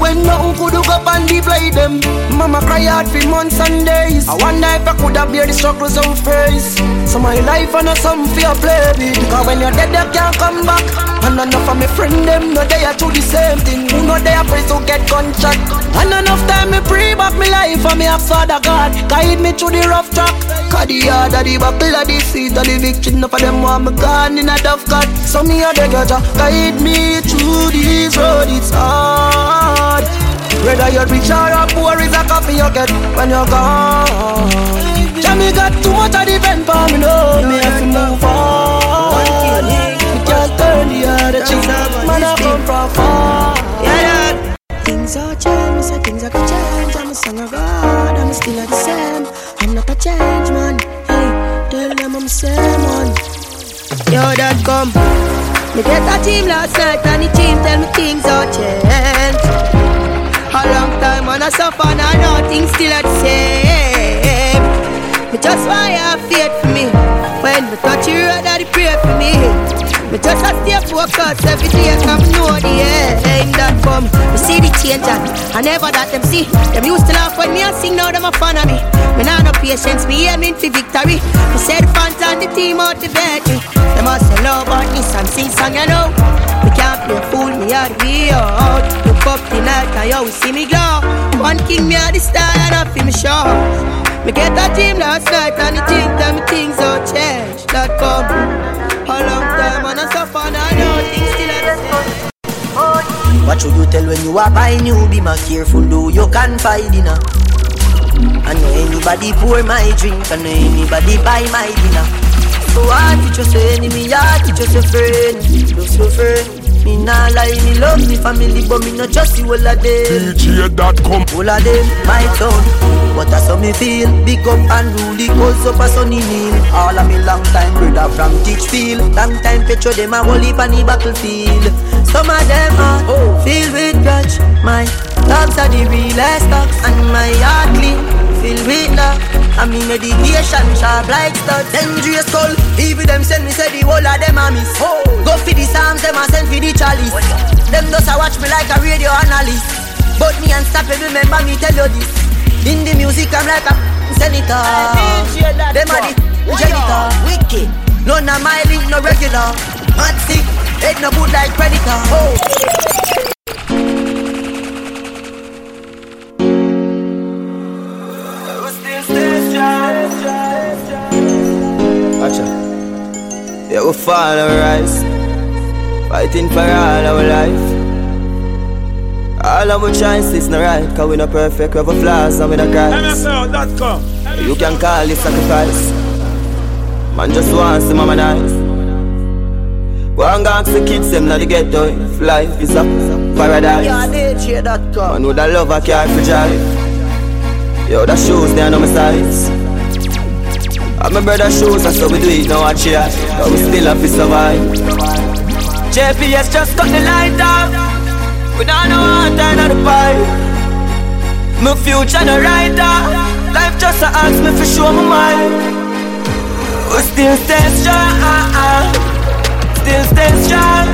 when nothing could do up and play them. Mama cry out for months and days. I wonder if I could have bear the struggles of face. So my life and some fear play with. Because when you're dead, you can't come back. And enough of my friend them, no they are do the same thing. Who know they are afraid to get gunshot. And enough time me pray back my life and me have Father God guide me through the rough track. Cause the hard of the battle of the seat of the victory. Enough of them want me gone in a tough cut. So me a beg you to guide me through this road, it's hard. Whether you're rich or a poor is a coffee you get when you're gone. Jamie got too much of the pen for me, no. Me have to move on. Me can't turn the other cheek. Man, I come from far. Yeah. Things are changed, so things are gonna change. I'm a son of God, I'm still the same. I'm not a change man. Hey, tell them I'm the same one. Yo, that come. Me get a team last night and the team tell me things are changed. A long time and I suffer and I know things still are the same. Me just why you have faith for me. When me touch you road that you pray for me. Me just a stay focused every day cause me know the aim that come. Me see the change and I never that them see. Them used to laugh when me and sing, now them a fan of me. Me nah no patience, me aiming for victory. Me say the fans and the team motivate me. Them a say love about this and sing song you know. Me can't play fool, me a the way out. Look up the night and you will see me glow. One king me a the star and I feel me show. Me get a team last night and the team tell me things don't change. That come a long time and I suffer and I know things still are the same. What should you tell when you are buying new? Be more careful, do you confide in her. I know anybody pour my drink, I know anybody buy my dinner. So hard to trust your enemy, hard to trust your friend. Trust your friend. Me nah lie, me love me family, but me not trust you all of them. DJ.com. All of them, my town. But that's how me feel. Big up and rule the cause up a sunny meal. All of me long time brother from Teachfield. Long time petro them a whole heap on the battlefield. Some of them are filled with grudge. My dogs are the realest dogs. And my heart clean, filled with love. And me medication sharp like studs. Dangerous call, even them send me say the whole of them a miss. Go for the Psalms, them a send for the chalice. Them just a watch me like a radio analyst. But me unstoppable, remember me tell you this. In the music I'm like a senator. Them a the janitor. Wicked, none of my link no regular. Mad sick, head no good like predator. Yeah, we fall and rise, fighting for all our life. All our choices not right, cause we not perfect, we have a flaws and we not cries. MSL.com. You can call it sacrifice. Man just wants to mama nice. One gang the kids them not the ghetto. If life is a paradise. Yeah, DJ.com. Man with a love I can't for drive. Yo, the shoes they are no my size. And my brother shoes, that's how we do it now I cheer. But we still have to survive. JPS just cut the light off. We don't know how to turn on the pipe. My future no writer. Life just a ask me for show my mind. We still stay strong. Still stay strong.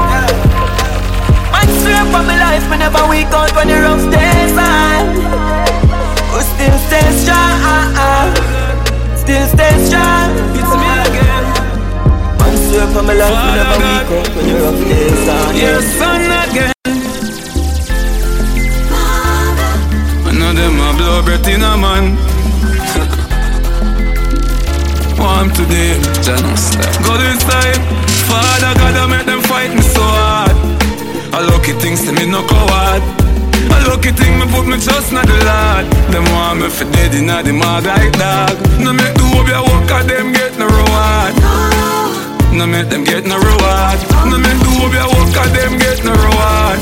Man straight for my life, me never weak out when the rough days on. We still stay strong. Still stay strong. It's me again. Man straight for my life, me never weak out when the rough days on. Yes, son again. I know them a blow breath in a man. Warm today, Janus. Go inside. Father God, I make them fight me so hard. A lucky thing to me no coward. A lucky thing me put me trust in the Lord. Them want me for dead in the mag like dog. No make the hope you walk at them get no reward. No make them get no reward. No make the hope you walk at them get no reward.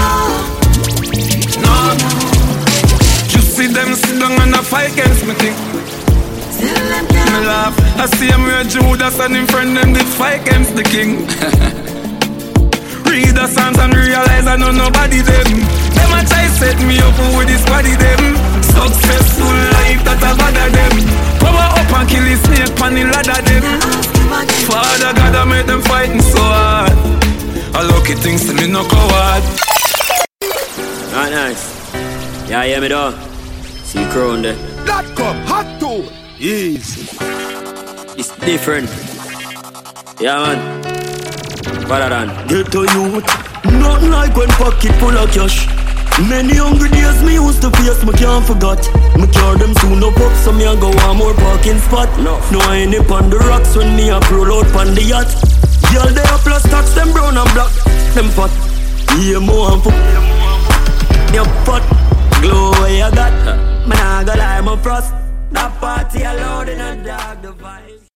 No. Just see them sit down and a fight against me thing. Me laugh, I see him where Judas and him friend them did fight against the king. Read the Psalms and realize I know nobody them. Them a try set me up with this body them. Successful life that I bother them. Power up and kill his snake pan the ladder them. Father God I made them fighting so hard. A lucky things to me no coward. Yeah, nice. Yeah, hear me though. See crown there. That come hot too. Easy. It's different. Yeah, man. Better than get to youth. Nothing like when pocket full of cash. Many hungry days me used to face, me can't forget. Me cure them soon up, so me a go one more parking spot. No I ain't up on the rocks when me a roll out on the yacht. Girl they a plus tax, them brown and black, them fat. Yeah, more and fuck. Your pot, glow where you got. Man I go lie, my frost. That party alone in a dark, the vibe.